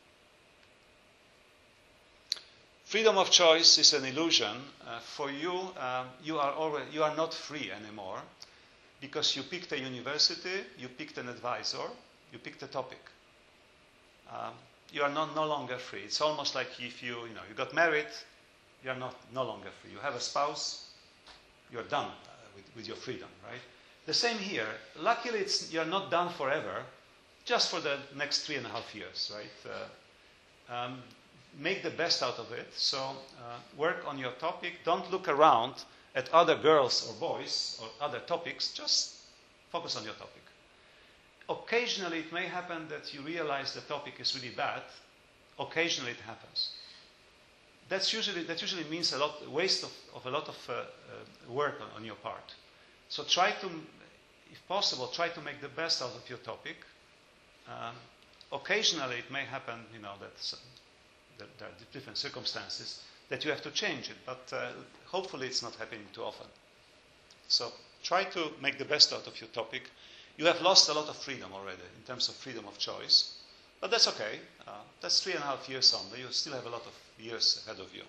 Freedom of choice is an illusion. For you, you are not free anymore because you picked a university, you picked an advisor, you picked a topic. You are no longer free. It's almost like if you got married, you are no longer free. You have a spouse, you're done with your freedom, right? The same here. Luckily, you're not done forever, just for the next 3.5 years, right? Make the best out of it. So work on your topic. Don't look around at other girls or boys or other topics. Just focus on your topic. Occasionally, it may happen that you realize the topic is really bad. Occasionally, it happens. That usually means a waste of a lot of work on your part. So try to, if possible, try to make the best out of your topic. Occasionally, it may happen, that there are different circumstances that you have to change it, but hopefully it's not happening too often. So try to make the best out of your topic. You have lost a lot of freedom already in terms of freedom of choice, but that's okay. That's 3.5 years on. You still have a lot of years ahead of you.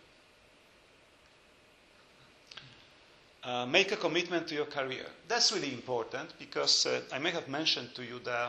Make a commitment to your career. That's really important because I may have mentioned to you the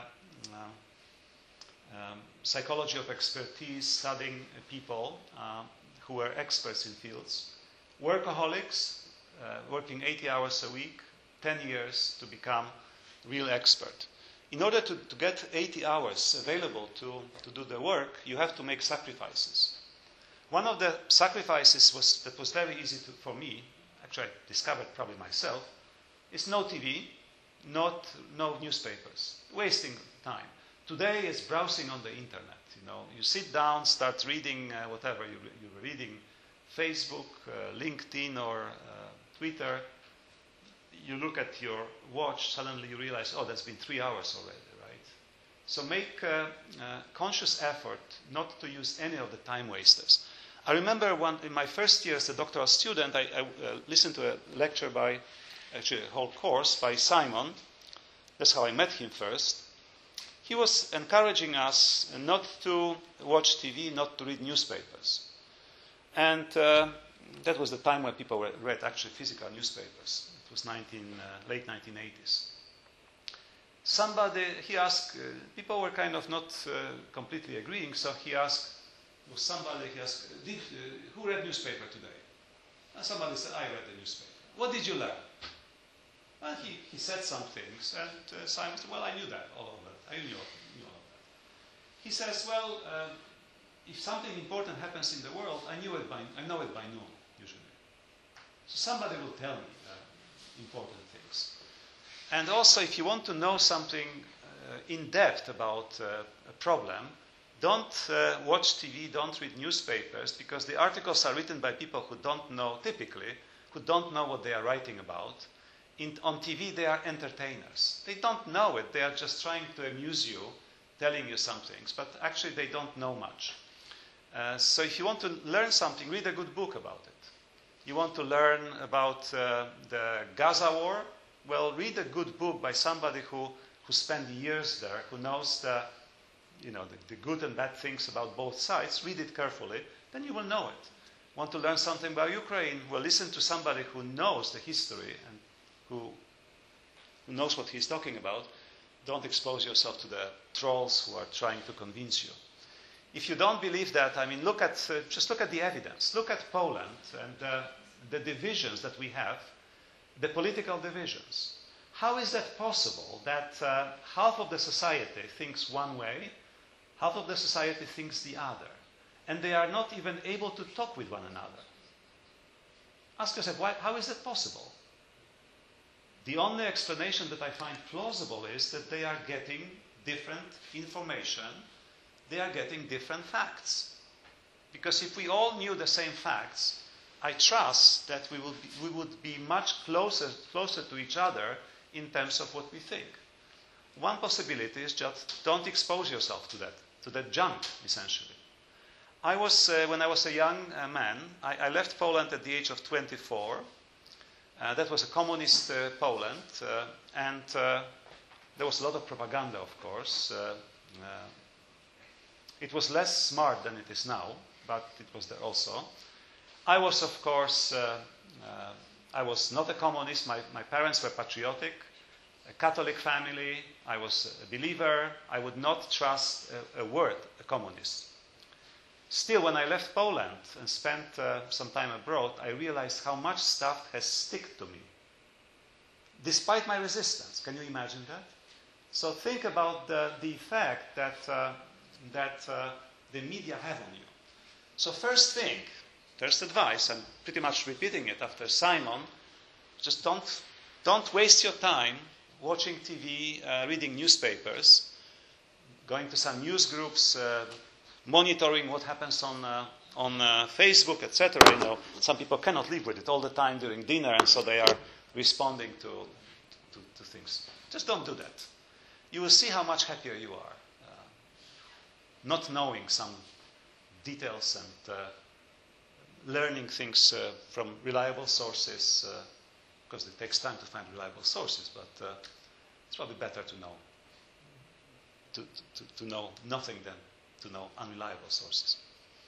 psychology of expertise, studying people who are experts in fields. Workaholics, working 80 hours a week, 10 years to become real expert. In order to get 80 hours available to do the work, you have to make sacrifices. One of the sacrifices that was very easy for me, actually I discovered probably myself, is no TV, no newspapers, wasting time. Today is browsing on the internet. You sit down, start reading whatever you're reading, Facebook, LinkedIn, or Twitter. You look at your watch, suddenly you realize, oh, that's been 3 hours already, right? So make a conscious effort not to use any of the time wasters. I remember in my first year as a doctoral student, I listened to a lecture actually a whole course by Simon. That's how I met him first. He was encouraging us not to watch TV, not to read newspapers. And that was the time when people read actually physical newspapers. It was late 1980s. He asked, people were kind of not completely agreeing, so he asked, who read newspaper today? And somebody said, I read the newspaper. What did you learn? And he said some things, and Simon said, well, I knew that, all of that. I knew all of that. He says, well, if something important happens in the world, I know it by noon, usually. So somebody will tell me important things. And also, if you want to know something in depth about a problem, don't watch TV, don't read newspapers, because the articles are written by people who don't know, typically, who don't know what they are writing about. On TV, they are entertainers. They don't know it. They are just trying to amuse you, telling you some things, but actually they don't know much. So if you want to learn something, read a good book about it. You want to learn about the Gaza war? Well, read a good book by somebody who spent years there, who knows the good and bad things about both sides. Read it carefully, then you will know it. Want to learn something about Ukraine? Well, listen to somebody who knows the history and who knows what he's talking about. Don't expose yourself to the trolls who are trying to convince you. If you don't believe that, just look at the evidence. Look at Poland and the divisions that we have, the political divisions. How is that possible that half of the society thinks one way, half of the society thinks the other, and they are not even able to talk with one another? Ask yourself, how is that possible? The only explanation that I find plausible is that they are getting different information, they are getting different facts. Because if we all knew the same facts, I trust that we would be much closer to each other in terms of what we think. One possibility is just don't expose yourself to that junk, essentially. When I was a young man, I left Poland at the age of 24. That was a communist Poland, and there was a lot of propaganda, of course. It was less smart than it is now, but it was there also. I was, of course, I was not a communist. My parents were patriotic, a Catholic family. I was a believer. I would not trust a word a communist. Still, when I left Poland and spent some time abroad, I realized how much stuff has stuck to me, despite my resistance. Can you imagine that? So think about the effect that the media have on you. So first advice, I'm pretty much repeating it after Simon, just don't waste your time watching TV, reading newspapers, going to some news groups, monitoring what happens on Facebook, etc. Some people cannot live with it all the time during dinner, and so they are responding to things. Just don't do that. You will see how much happier you are, not knowing some details and learning things from reliable sources, because it takes time to find reliable sources, but it's probably better to know nothing than to know unreliable sources.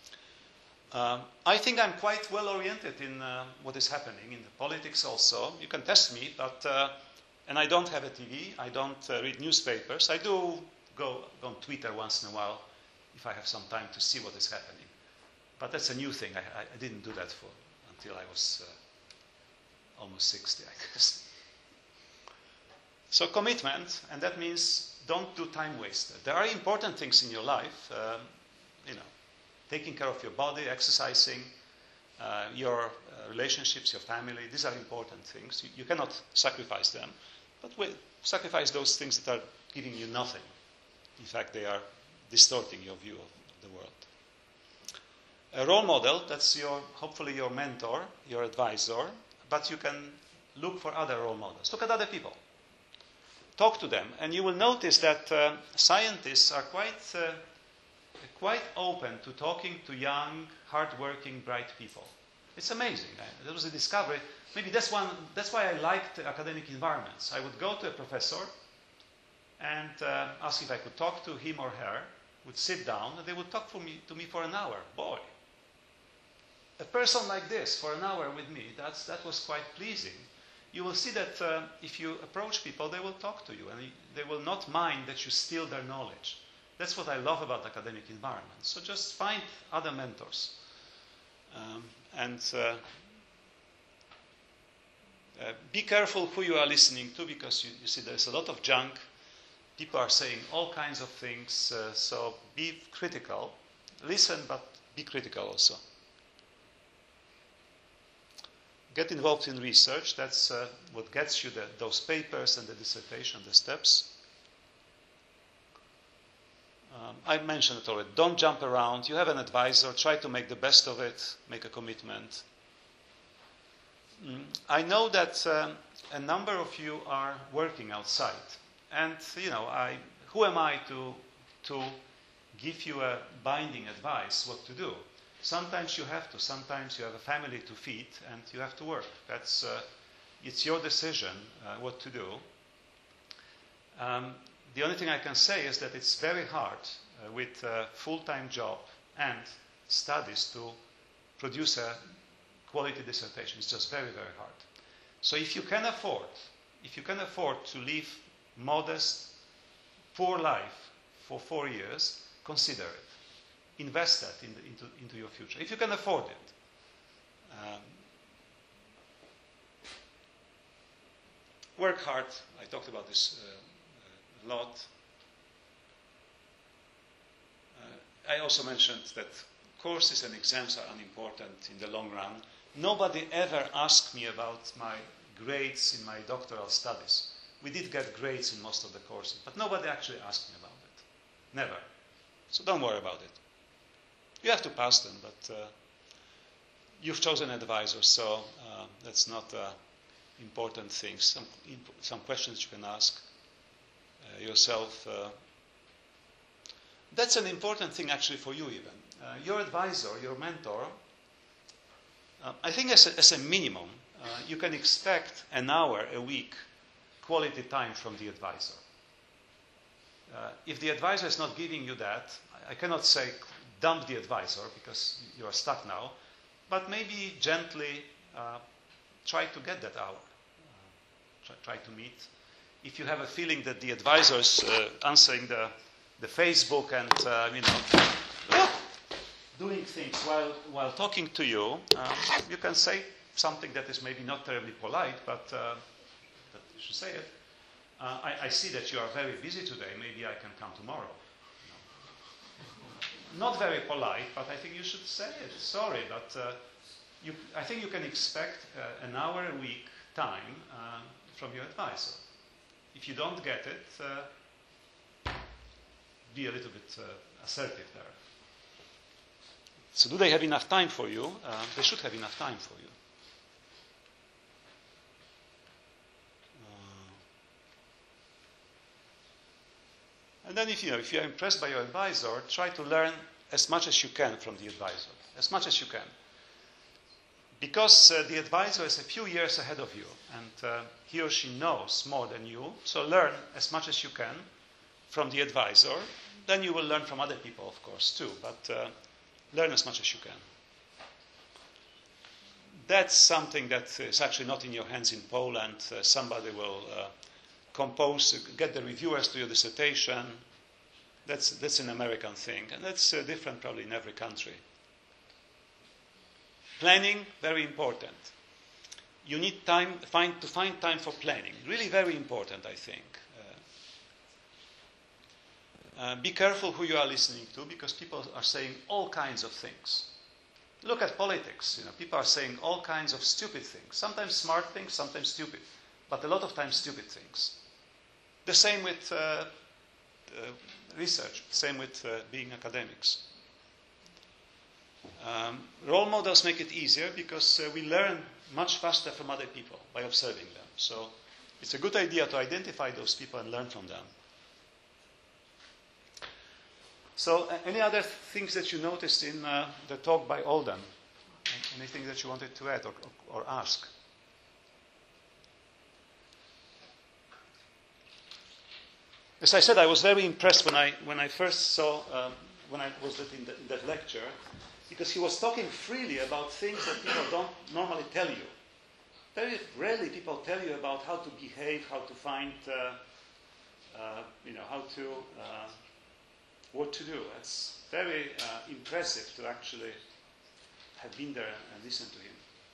I think I'm quite well oriented in what is happening in the politics also. You can test me, and I don't have a TV, I don't read newspapers. I do go on Twitter once in a while if I have some time to see what is happening. But that's a new thing. I didn't do that until I was almost 60, I guess. So commitment, and that means don't do time wasted. There are important things in your life, taking care of your body, exercising, your relationships, your family, these are important things. You cannot sacrifice them, but sacrifice those things that are giving you nothing. In fact, they are distorting your view of the world. A role model, that's hopefully your mentor, your advisor, but you can look for other role models. Look at other people. Talk to them, and you will notice that scientists are quite open to talking to young, hard-working, bright people. It's amazing. That was a discovery. Maybe that's why I liked academic environments. I would go to a professor and ask if I could talk to him or her, would sit down, and they would talk to me for an hour. Boy, a person like this for an hour with me, that was quite pleasing. You will see that if you approach people, they will talk to you, and they will not mind that you steal their knowledge. That's what I love about academic environments. So just find other mentors. Be careful who you are listening to, because you see there's a lot of junk. People are saying all kinds of things, so be critical. Listen, but be critical also. Get involved in research. That's what gets you those papers and the dissertation, the steps. I mentioned it already. Don't jump around. You have an advisor. Try to make the best of it. Make a commitment. I know that a number of you are working outside. And, who am I to give you a binding advice what to do? Sometimes you have to. Sometimes you have a family to feed and you have to work. It's your decision what to do. The only thing I can say is that it's very hard with a full-time job and studies to produce a quality dissertation. It's just very, very hard. So if you can afford to live modest, poor life for 4 years, consider it. Invest that into your future, if you can afford it. Work hard. I talked about this a lot. I also mentioned that courses and exams are unimportant in the long run. Nobody ever asked me about my grades in my doctoral studies. We did get grades in most of the courses, but nobody actually asked me about it. Never. So don't worry about it. You have to pass them, but you've chosen an advisor, so that's not important things. Some questions you can ask yourself. That's an important thing actually for you even. Your advisor, your mentor, I think as a minimum, you can expect an hour a week quality time from the advisor. If the advisor is not giving you that, I cannot say dump the advisor because you are stuck now, but maybe gently try to get that hour. Try to meet. If you have a feeling that the advisor is answering the Facebook and doing things while talking to you, you can say something that is maybe not terribly polite, but you should say it. I see that you are very busy today. Maybe I can come tomorrow. Not very polite, but I think you should say it. Sorry, but I think you can expect an hour a week time from your advisor. If you don't get it, be a little bit assertive there. So do they have enough time for you? They should have enough time for you. And then if you are impressed by your advisor, try to learn as much as you can from the advisor. As much as you can. Because the advisor is a few years ahead of you, and he or she knows more than you, so learn as much as you can from the advisor. Then you will learn from other people, of course, too, but learn as much as you can. That's something that is actually not in your hands in Poland. Somebody will get the reviewers to your dissertation. That's an American thing, and that's different probably in every country. Planning, very important. You need time to find time for planning. Really very important, I think. Be careful who you are listening to, because people are saying all kinds of things. Look at politics. People are saying all kinds of stupid things. Sometimes smart things, sometimes stupid. But a lot of times stupid things. The same with research. Same with being academics. Role models make it easier because we learn much faster from other people by observing them. So it's a good idea to identify those people and learn from them. So any other things that you noticed in the talk by Alden? Anything that you wanted to add or ask? As I said, I was very impressed when I first saw, when I was in that lecture, because he was talking freely about things that people don't normally tell you. Very rarely people tell you about how to behave, how to find, what to do. It's very impressive to actually have been there and listened to him.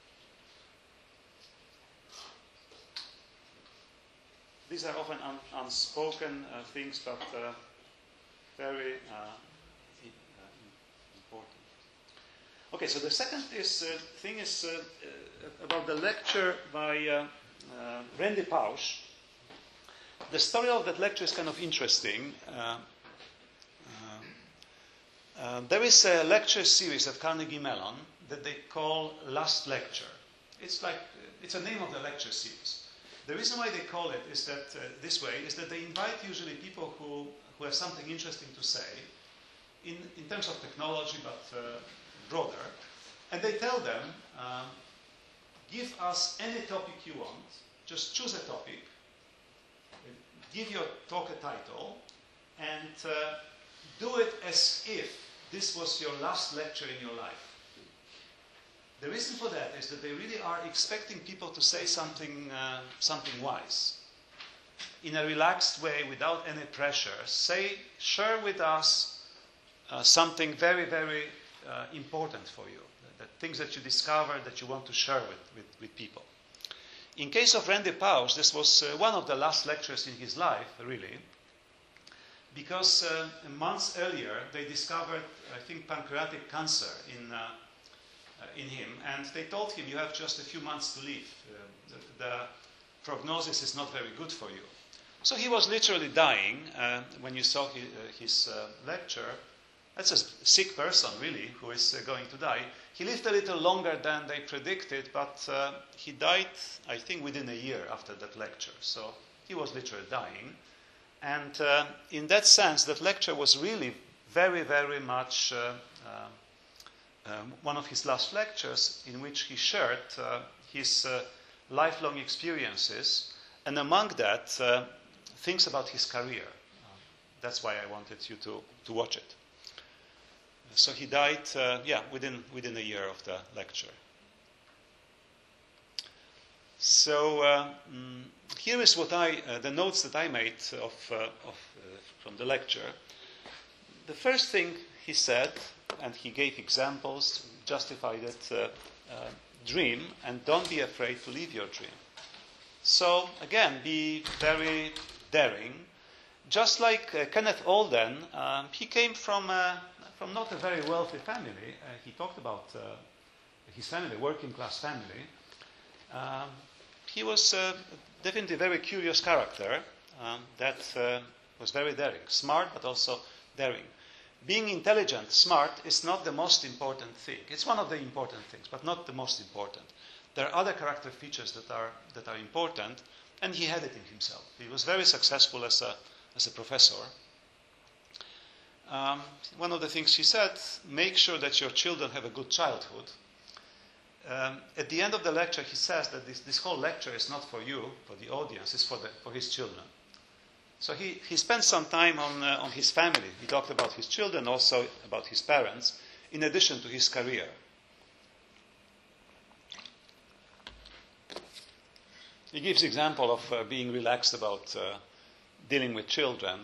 These are often unspoken things, but very important. Okay, so the second thing is about the lecture by Randy Pausch. The story of that lecture is kind of interesting. There is a lecture series at Carnegie Mellon that they call Last Lecture. It's a name of the lecture series. The reason why they call it is that this way is that they invite usually people who have something interesting to say in terms of technology, but broader, and they tell them, give us any topic you want, just choose a topic, give your talk a title, and do it as if this was your last lecture in your life. The reason for that is that they really are expecting people to say something wise. In a relaxed way, without any pressure, share with us something very, very important for you. The things that you discovered that you want to share with people. In case of Randy Pausch, this was one of the last lectures in his life, really, because months earlier they discovered, I think, pancreatic cancer in him, and they told him, you have just a few months to live. The prognosis is not very good for you. So he was literally dying when you saw his lecture. That's a sick person, really, who is going to die. He lived a little longer than they predicted, but he died, I think, within a year after that lecture. So he was literally dying. And in that sense, that lecture was really very, very much one of his last lectures in which he shared his lifelong experiences, and among that, things about his career. That's why I wanted you to watch it. So he died, within a year of the lecture. So here is what the notes that I made from the lecture. The first thing he said, and he gave examples, justified it, dream, and don't be afraid to live your dream. So again, be very daring. Just like Kenneth Alden, he came from not a very wealthy family. He talked about his family, working class family. He was definitely a very curious character that was very daring, smart, but also daring. Being intelligent, smart, is not the most important thing. It's one of the important things, but not the most important. There are other character features that are important, and he had it in himself. He was very successful as a professor. One of the things he said, make sure that your children have a good childhood. At the end of the lecture, he says that this whole lecture is not for you, for the audience, it's for his children. So he spent some time on his family. He talked about his children, also about his parents, in addition to his career. He gives example of being relaxed about dealing with children.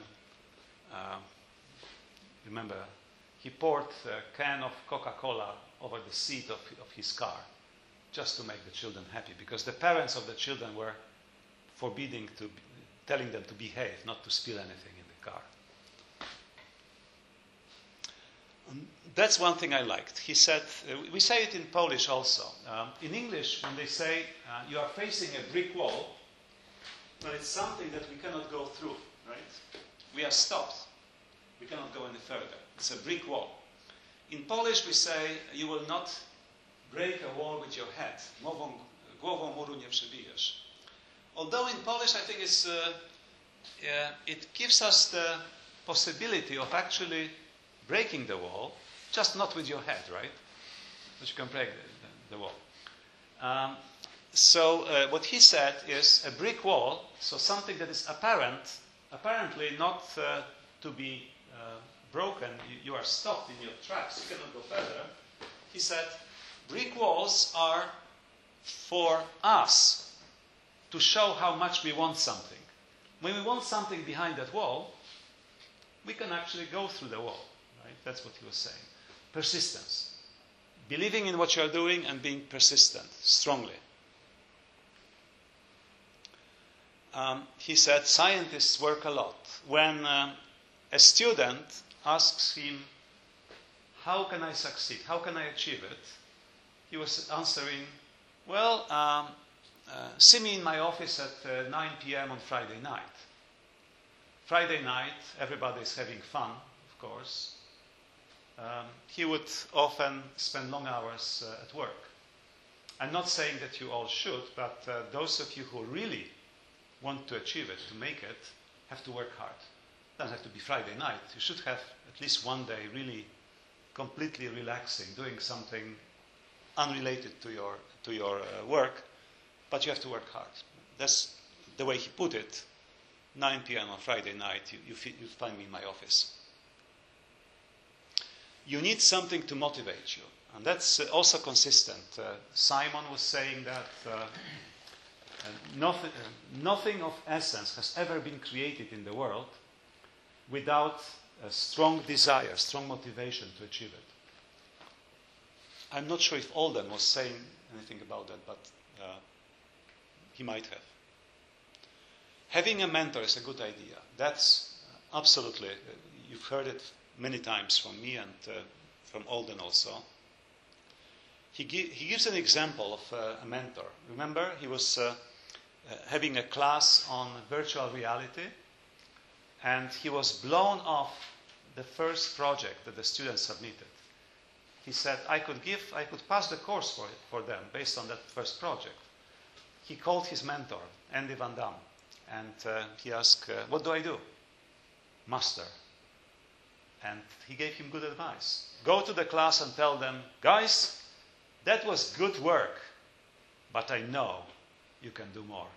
Remember, he poured a can of Coca-Cola over the seat of his car just to make the children happy, because the parents of the children were telling them to behave, not to spill anything in the That's one thing I liked. He said, we say it in Polish also. In English, when they say you are facing a brick wall, well, it's something that we cannot go through, right? We are stopped. We cannot go any further. It's a brick wall. In Polish, we say you will not break a wall with your head. Głową muru nie przebijesz. Although in Polish, I think it gives us the possibility of actually breaking the wall, just not with your head, right? But you can break the wall. So what he said is a brick wall, so something that is apparently not to be broken. You are stopped in your tracks. You cannot go further. He said, brick walls are for us to show how much we want something. When we want something behind that wall, we can actually go through the wall. Right? That's what he was saying. Persistence. Believing in what you are doing and being persistent, strongly. He said scientists work a lot. When a student asks him, how can I succeed? How can I achieve it? He was answering, well, see me in my office at 9 p.m. on Friday night. Friday night, everybody is having fun, of course. He would often spend long hours at work. I'm not saying that you all should, but those of you who really want to achieve it, to make it, have to work hard. It doesn't have to be Friday night. You should have at least one day really completely relaxing, doing something unrelated to your work, but you have to work hard. That's the way he put it. 9 p.m. on Friday night, you find me in my office. You need something to motivate you, and that's also consistent. Simon was saying that nothing of essence has ever been created in the world without a strong desire, strong motivation to achieve it. I'm not sure if Alden was saying anything about that, but he might have. Having a mentor is a good idea. That's absolutely, you've heard it many times from me and from Alden also. He gives an example of a mentor. Remember, he was having a class on virtual reality, and he was blown off the first project that the students submitted. He said, I could pass the course for them based on that first project. He called his mentor, Andy Van Damme, and he asked, what do I do? Master. And he gave him good advice. Go to the class and tell them, guys, that was good work, but I know you can do more.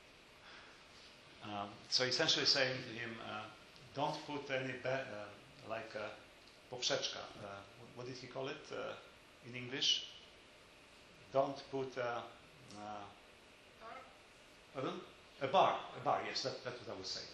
So essentially saying to him, don't put any like poprzeczka. What did he call it in English? Don't put pardon? A bar. Yes, that's what I would say.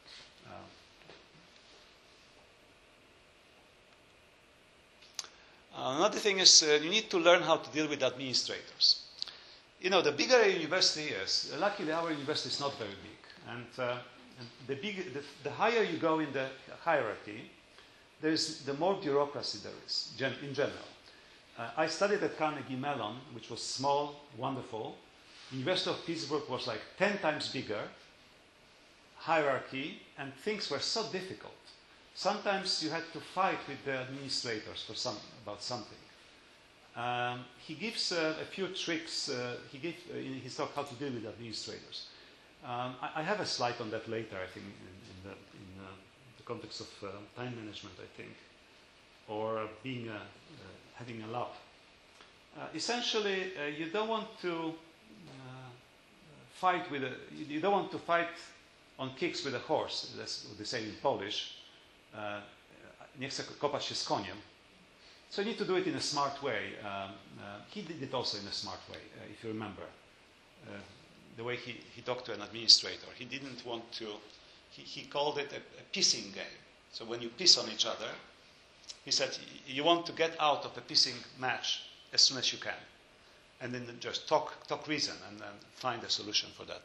Another thing is you need to learn how to deal with administrators. You know, the bigger a university is, luckily our university is not very big, and the higher you go in the hierarchy, the more bureaucracy there is in general. I studied at Carnegie Mellon, which was small, wonderful. University of Pittsburgh was like 10 times bigger, hierarchy, and things were so difficult. Sometimes you had to fight with the administrators about something. He gives a few tricks. He gives in his talk how to deal with administrators. I have a slide on that later, I think, in the context of time management, I think, or having a lab. Essentially, you don't want to fight you don't want to fight on kicks with a horse. That's what they say in Polish. Nie chcę kopać się z koniem. So you need to do it in a smart way. He did it also in a smart way, if you remember. The way he talked to an administrator. He didn't want to, he called it a pissing game. So when you piss on each other, he said, you want to get out of a pissing match as soon as you can. And then just talk reason and then find a solution for that.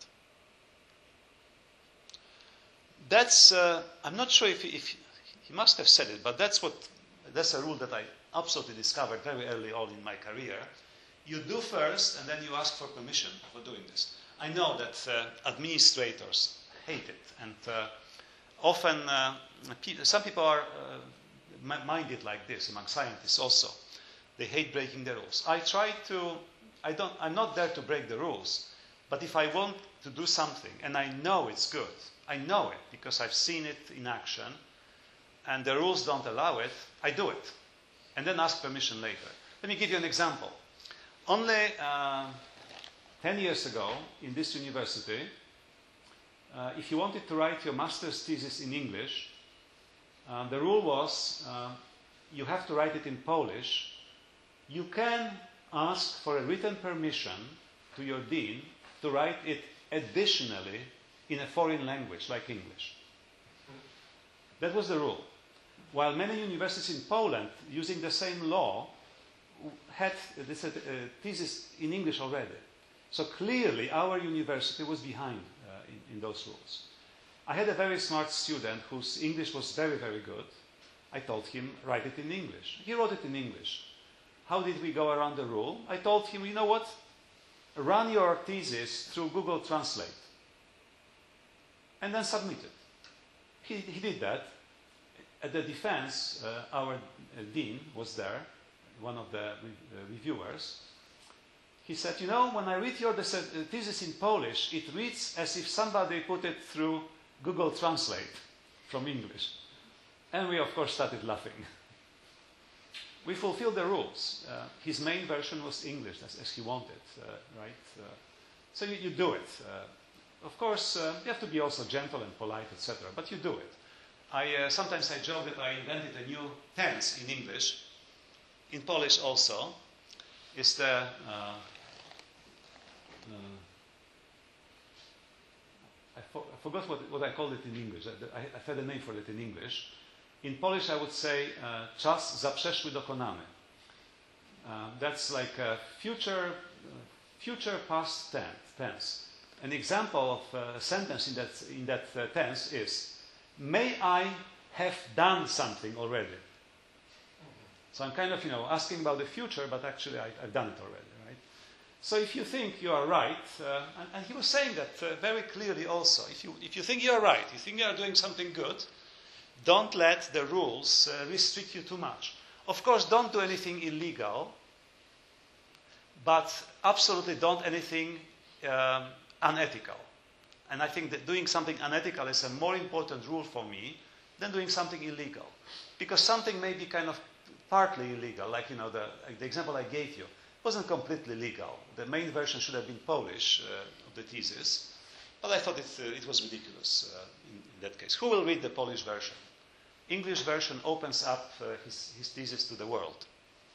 That's, I'm not sure if he must have said it, but that's that's a rule that I absolutely discovered very early on in my career. You do first, and then you ask for permission for doing this. I know that administrators hate it, and often some people are minded like this among scientists also. They hate breaking the rules. I'm not there to break the rules, but if I want to do something and I know it's good, I know it because I've seen it in action, and the rules don't allow it, I do it, and then ask permission later. Let me give you an example. Only 10 years ago, in this university, if you wanted to write your master's thesis in English, the rule was you have to write it in Polish. You can ask for a written permission to your dean to write it additionally in a foreign language like English. That was the rule. While many universities in Poland, using the same law, had this thesis in English already. So clearly our university was behind in those rules. I had a very smart student whose English was very, very good. I told him, write it in English. He wrote it in English. How did we go around the rule? I told him, you know what? Run your thesis through Google Translate. And then submit it. He did that. At the defense, our dean was there, one of the reviewers. He said, you know, when I read your thesis in Polish, it reads as if somebody put it through Google Translate from English. And we, of course, started laughing. We fulfilled the rules. His main version was English, as he wanted, right? So you do it. Of course, you have to be also gentle and polite, etc., but you do it. Sometimes I joke that I invented a new tense in English. In Polish also. It's the... I forgot what I called it in English. I've had a name for it in English. In Polish I would say czas za przeszły dokonany. That's like a future past tense. An example of a sentence in that tense is, may I have done something already? So I'm kind of, asking about the future, but actually I've done it already, right? So if you think you are right, and he was saying that very clearly also, if you think you are right, you think you are doing something good, don't let the rules restrict you too much. Of course, don't do anything illegal, but absolutely don't anything unethical. And I think that doing something unethical is a more important rule for me than doing something illegal. Because something may be kind of partly illegal, like the example I gave you, wasn't completely legal. The main version should have been Polish of the thesis, but I thought it was ridiculous in that case. Who will read the Polish version? English version opens up his thesis to the world.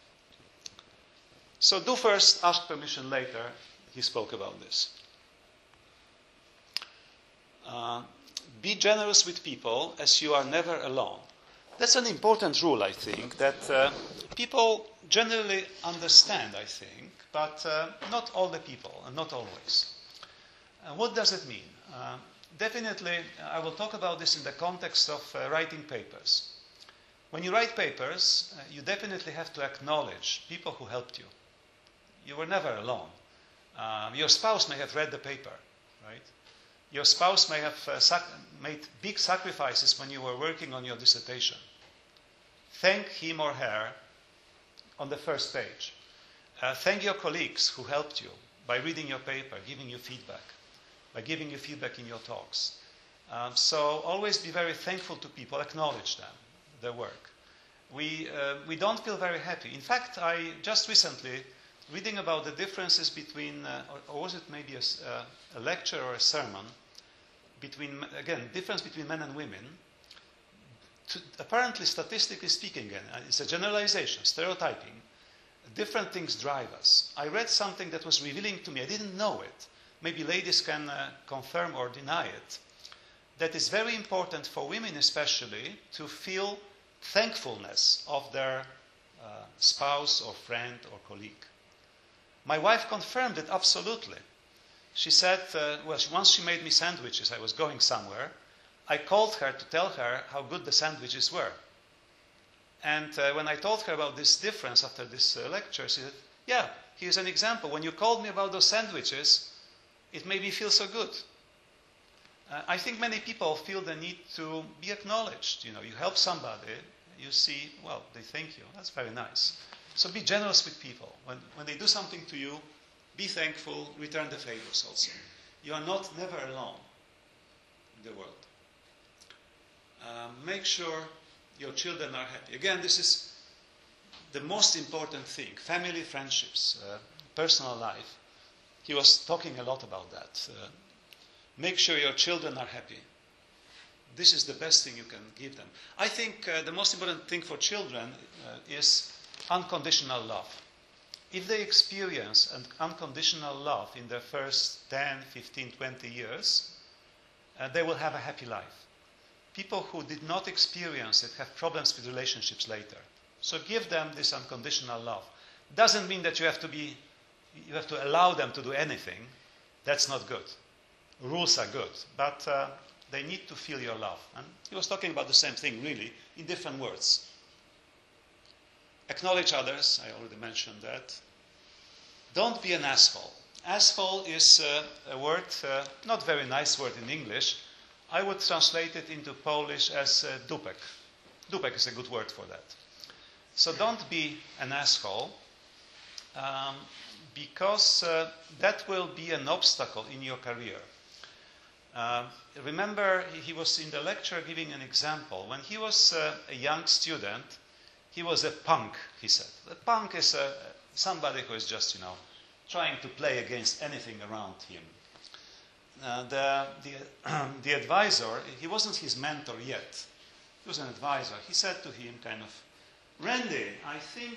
So do first, ask permission later. He spoke about this. Be generous with people as you are never alone. That's an important rule, I think, that people generally understand, I think, but not all the people, and not always. What does it mean? Definitely, I will talk about this in the context of writing papers. When you write papers, you definitely have to acknowledge people who helped you. You were never alone. Your spouse may have read the paper, right? Your spouse may have made big sacrifices when you were working on your dissertation. Thank him or her on the first page. Thank your colleagues who helped you by reading your paper, giving you feedback, by giving you feedback in your talks. So always be very thankful to people, acknowledge them, their work. We don't feel very happy. In fact, I just recently, reading about the differences between, or was it maybe a lecture or a sermon, difference between men and women, apparently, statistically speaking, it's a generalization, stereotyping, different things drive us. I read something that was revealing to me, I didn't know it, maybe ladies can confirm or deny it, that it's very important for women especially to feel thankfulness of their spouse or friend or colleague. My wife confirmed it absolutely. She said, once she made me sandwiches, I was going somewhere, I called her to tell her how good the sandwiches were. And when I told her about this difference after this lecture, she said, yeah, here's an example. When you called me about those sandwiches, it made me feel so good. I think many people feel the need to be acknowledged. You know, you help somebody, you see, well, they thank you. That's very nice. So be generous with people. When they do something to you, be thankful, return the favors also. You are never alone in the world. Make sure your children are happy. Again, this is the most important thing. Family, friendships, personal life. He was talking a lot about that. Make sure your children are happy. This is the best thing you can give them. I think the most important thing for children is unconditional love. If they experience an unconditional love in their first 10, 15, 20 years, they will have a happy life. People who did not experience it have problems with relationships later. So give them this unconditional love. Doesn't mean that you have to allow them to do anything. That's not good. Rules are good, but they need to feel your love. And he was talking about the same thing, really, in different words. Acknowledge others, I already mentioned that. Don't be an asshole. Asshole is a word, not very nice word in English. I would translate it into Polish as dupek. Dupek is a good word for that. So don't be an asshole, because that will be an obstacle in your career. Remember, he was in the lecture giving an example. When he was a young student, he was a punk, he said. A punk is somebody who is just, trying to play against anything around him. The advisor, he wasn't his mentor yet. He was an advisor. He said to him kind of, Randy, I think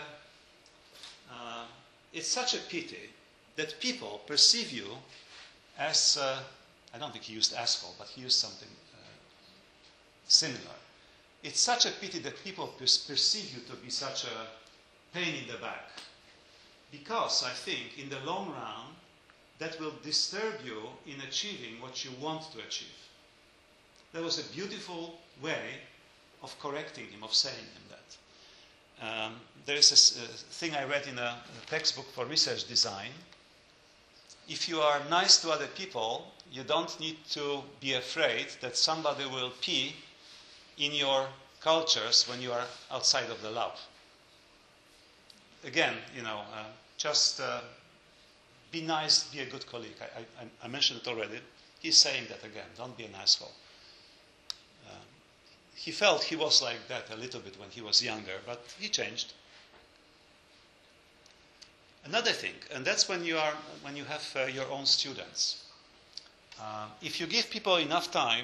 it's such a pity that people perceive you as, I don't think he used asshole, but he used something similar. It's such a pity that people perceive you to be such a pain in the back. Because I think in the long run, that will disturb you in achieving what you want to achieve. That was a beautiful way of correcting him, of saying him that. There is a thing I read in a textbook for research design. If you are nice to other people, you don't need to be afraid that somebody will pee in your cultures when you are outside of the lab. Again, just be nice, be a good colleague. I mentioned it already. He's saying that again. Don't be an asshole. He felt he was like that a little bit when he was younger, but he changed. Another thing, and that's when you have your own students. If you give people enough time,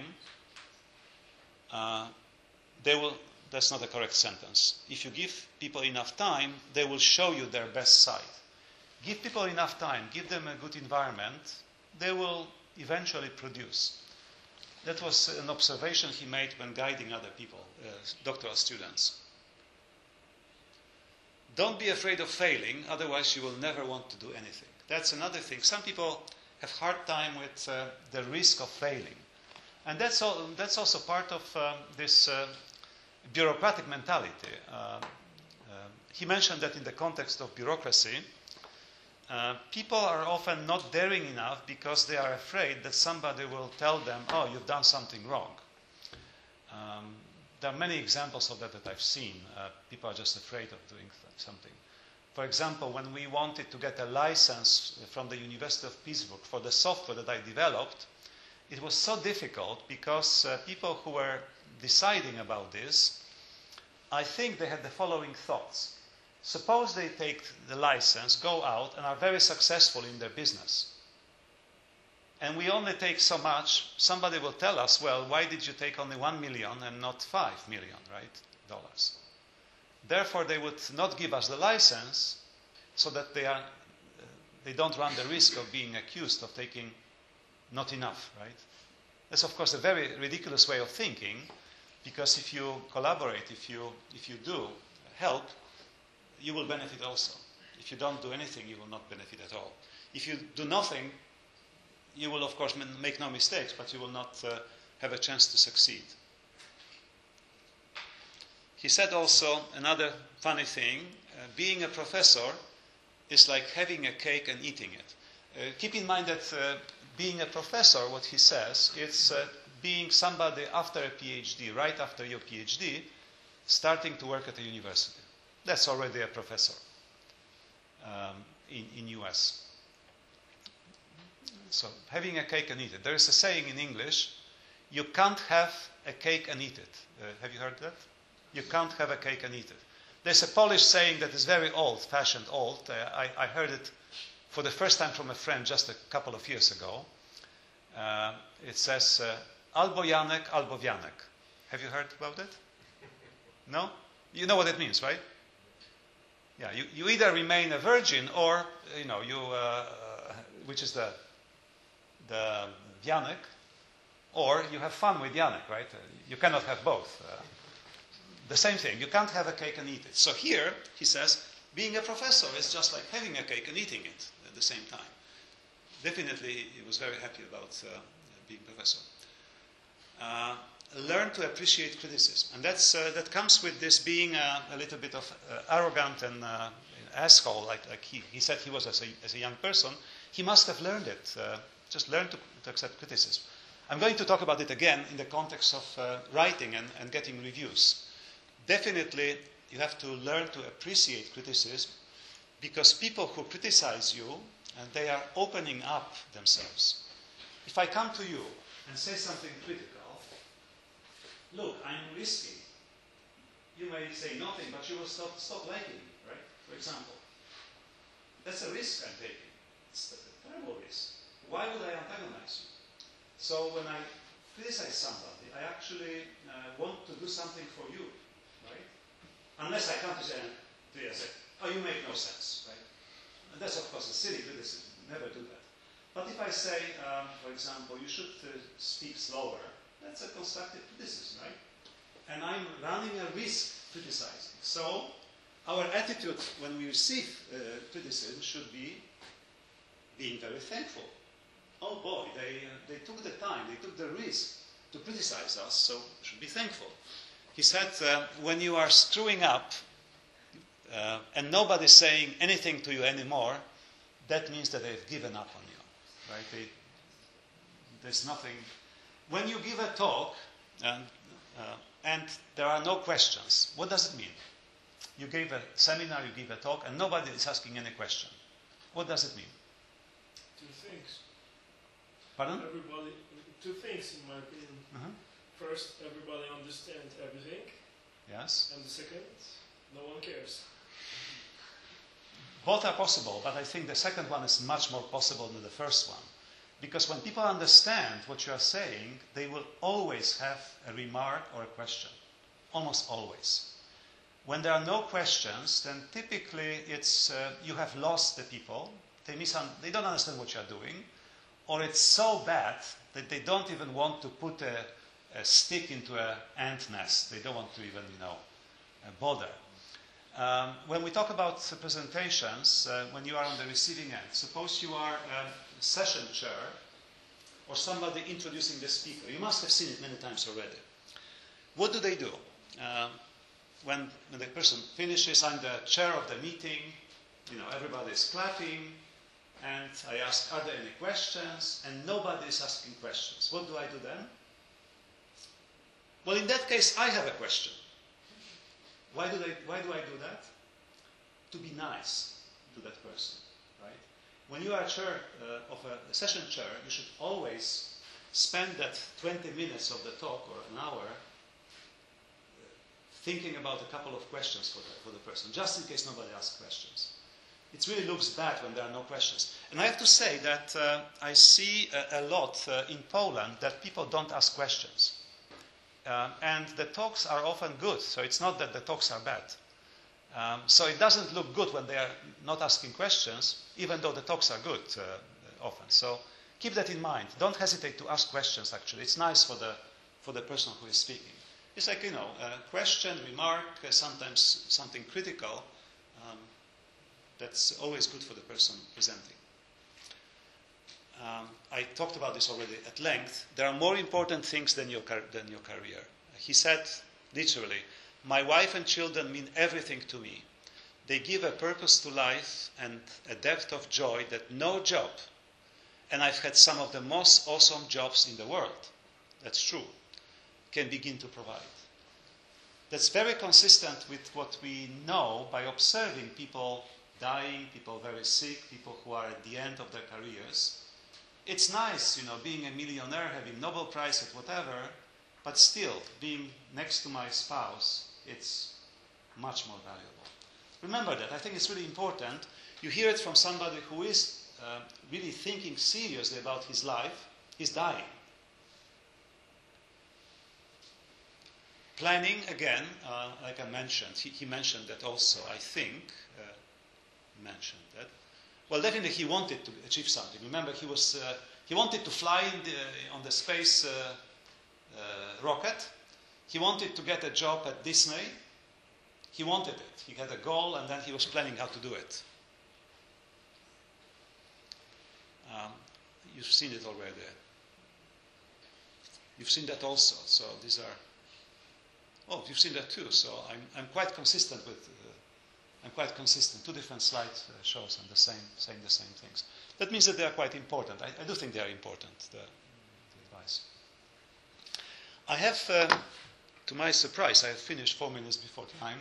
they will. That's not a correct sentence. If you give people enough time, they will show you their best side. Give people enough time, give them a good environment, they will eventually produce. That was an observation he made when guiding other people, doctoral students. Don't be afraid of failing, otherwise you will never want to do anything. That's another thing. Some people have a hard time with the risk of failing. And that's also part of this bureaucratic mentality. He mentioned that in the context of bureaucracy, people are often not daring enough because they are afraid that somebody will tell them, oh, you've done something wrong. There are many examples of that I've seen. People are just afraid of doing something. For example, when we wanted to get a license from the University of Pittsburgh for the software that I developed, it was so difficult because people who were deciding about this, I think they had the following thoughts. Suppose they take the license, go out, and are very successful in their business. And we only take so much, somebody will tell us, well, why did you take only 1 million and not 5 million, right, dollars? Therefore, they would not give us the license so that they don't run the risk of being accused of taking not enough, right? That's, of course, a very ridiculous way of thinking, because if you collaborate, if you do help, you will benefit also. If you don't do anything, you will not benefit at all. If you do nothing, you will, of course, make no mistakes, but you will not have a chance to succeed. he said also another funny thing. Being a professor is like having a cake and eating it. Keep in mind that being a professor, what he says, it's being somebody after a PhD, right after your PhD, starting to work at a university. That's already a professor in US. So having a cake and eat it. There is a saying in English, you can't have a cake and eat it. Have you heard that? You can't have a cake and eat it. There's a Polish saying that is very old-fashioned old. I heard it for the first time from a friend just a couple of years ago. It says, albo Janek, albo Wianek. Have you heard about it? No? You know what it means, right? Yeah, you either remain a virgin or, which is the Janek, or you have fun with Janek, right? You cannot have both. The same thing. You can't have a cake and eat it. So here, he says, being a professor is just like having a cake and eating it at the same time. Definitely, he was very happy about being professor. Learn to appreciate criticism. And that comes with this being a little bit of arrogant and asshole, like he said he was as a young person. He must have learned it. Just learn to accept criticism. I'm going to talk about it again in the context of writing and getting reviews. Definitely, you have to learn to appreciate criticism because people who criticize you, and they are opening up themselves. If I come to you and say something critical, look, I'm risky. You may say nothing, but you will stop liking me, right? For example. That's a risk I'm taking. It's a terrible risk. Why would I antagonize you? So when I criticize somebody, I actually want to do something for you, right? Unless I come to you and say, oh, you make no sense, right? And that's, of course, a silly criticism. Never do that. But if I say, for example, you should speak slower, that's a constructive criticism, right? And I'm running a risk criticizing. So our attitude when we receive criticism should be being very thankful. Oh boy, they took the time, they took the risk to criticize us, so we should be thankful. He said, when you are screwing up and nobody's saying anything to you anymore, that means that they've given up on you, right? There's nothing. When you give a talk and there are no questions, what does it mean? You gave a seminar, you give a talk, and nobody is asking any question. What does it mean? Two things. Pardon? Two things, in my opinion. Uh-huh. First, everybody understands everything. Yes. And the second, no one cares. Both are possible, but I think the second one is much more possible than the first one. Because when people understand what you are saying, they will always have a remark or a question. Almost always. When there are no questions, then typically it's you have lost the people. They don't understand what you are doing. Or it's so bad that they don't even want to put a stick into an ant nest. They don't want to even, bother. When we talk about presentations, when you are on the receiving end, suppose you are a session chair or somebody introducing the speaker. You must have seen it many times already. What do they do? When the person finishes, I'm the chair of the meeting, everybody is clapping, and I ask, are there any questions? And nobody is asking questions. What do I do then? Well, in that case, I have a question. Why do I do that? To be nice to that person, right? When you are a chair of a session chair, you should always spend that 20 minutes of the talk or an hour thinking about a couple of questions for the person, just in case nobody asks questions. It really looks bad when there are no questions. And I have to say that I see a lot in Poland that people don't ask questions. And the talks are often good, so it's not that the talks are bad. So it doesn't look good when they are not asking questions, even though the talks are good often. So keep that in mind. Don't hesitate to ask questions, actually. It's nice for the person who is speaking. It's like, a question, remark, sometimes something critical. That's always good for the person presenting. I talked about this already at length. There are more important things than your career. He said, literally, My wife and children mean everything to me. They give a purpose to life and a depth of joy that no job, and I've had some of the most awesome jobs in the world, that's true, can begin to provide. That's very consistent with what we know by observing people dying, people very sick, people who are at the end of their careers. It's nice, being a millionaire, having Nobel Prize at whatever, but still, being next to my spouse, it's much more valuable. Remember that. I think it's really important. You hear it from somebody who is really thinking seriously about his life. He's dying. Planning, again, like I mentioned, he mentioned that also, I think, mentioned that. Well, definitely he wanted to achieve something. Remember, he wanted to fly on the space rocket. He wanted to get a job at Disney. He wanted it. He had a goal, and then he was planning how to do it. You've seen it already. You've seen that also. So these are. Oh, you've seen that too. So I'm quite consistent with. I'm quite consistent. 2 different slides shows and saying the same things. That means that they are quite important. I do think they are important. The advice. I have, to my surprise, I have finished 4 minutes before time.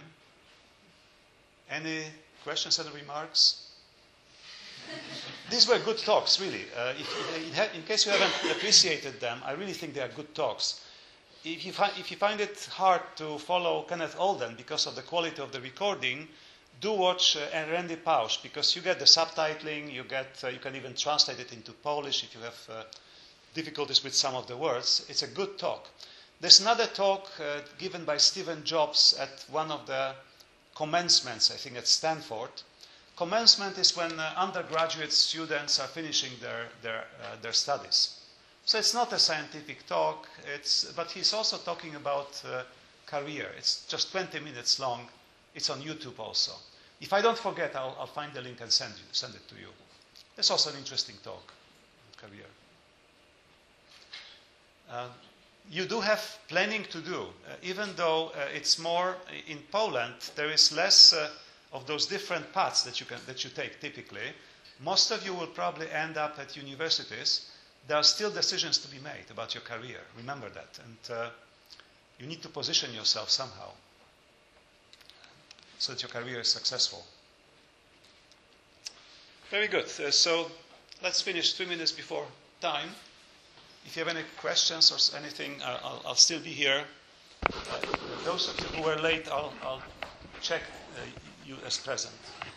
Any questions and remarks? These were good talks, really. In case you haven't appreciated them, I really think they are good talks. If you find it hard to follow Kenneth Olden because of the quality of the recording, do watch Randy Pausch, because you get the subtitling, you can even translate it into Polish if you have difficulties with some of the words. It's a good talk. There's another talk given by Stephen Jobs at one of the commencements, I think at Stanford. Commencement is when undergraduate students are finishing their studies. So it's not a scientific talk, but he's also talking about career. It's just 20 minutes long. It's on YouTube also. If I don't forget, I'll find the link and send it to you. It's also an interesting talk, career. You do have planning to do, even though it's more in Poland. There is less of those different paths that you take typically. Most of you will probably end up at universities. There are still decisions to be made about your career. Remember that, and you need to position yourself somehow so that your career is successful. Very good. So let's finish 3 minutes before time. If you have any questions or anything, I'll still be here. Those of you who were late, I'll check you as present.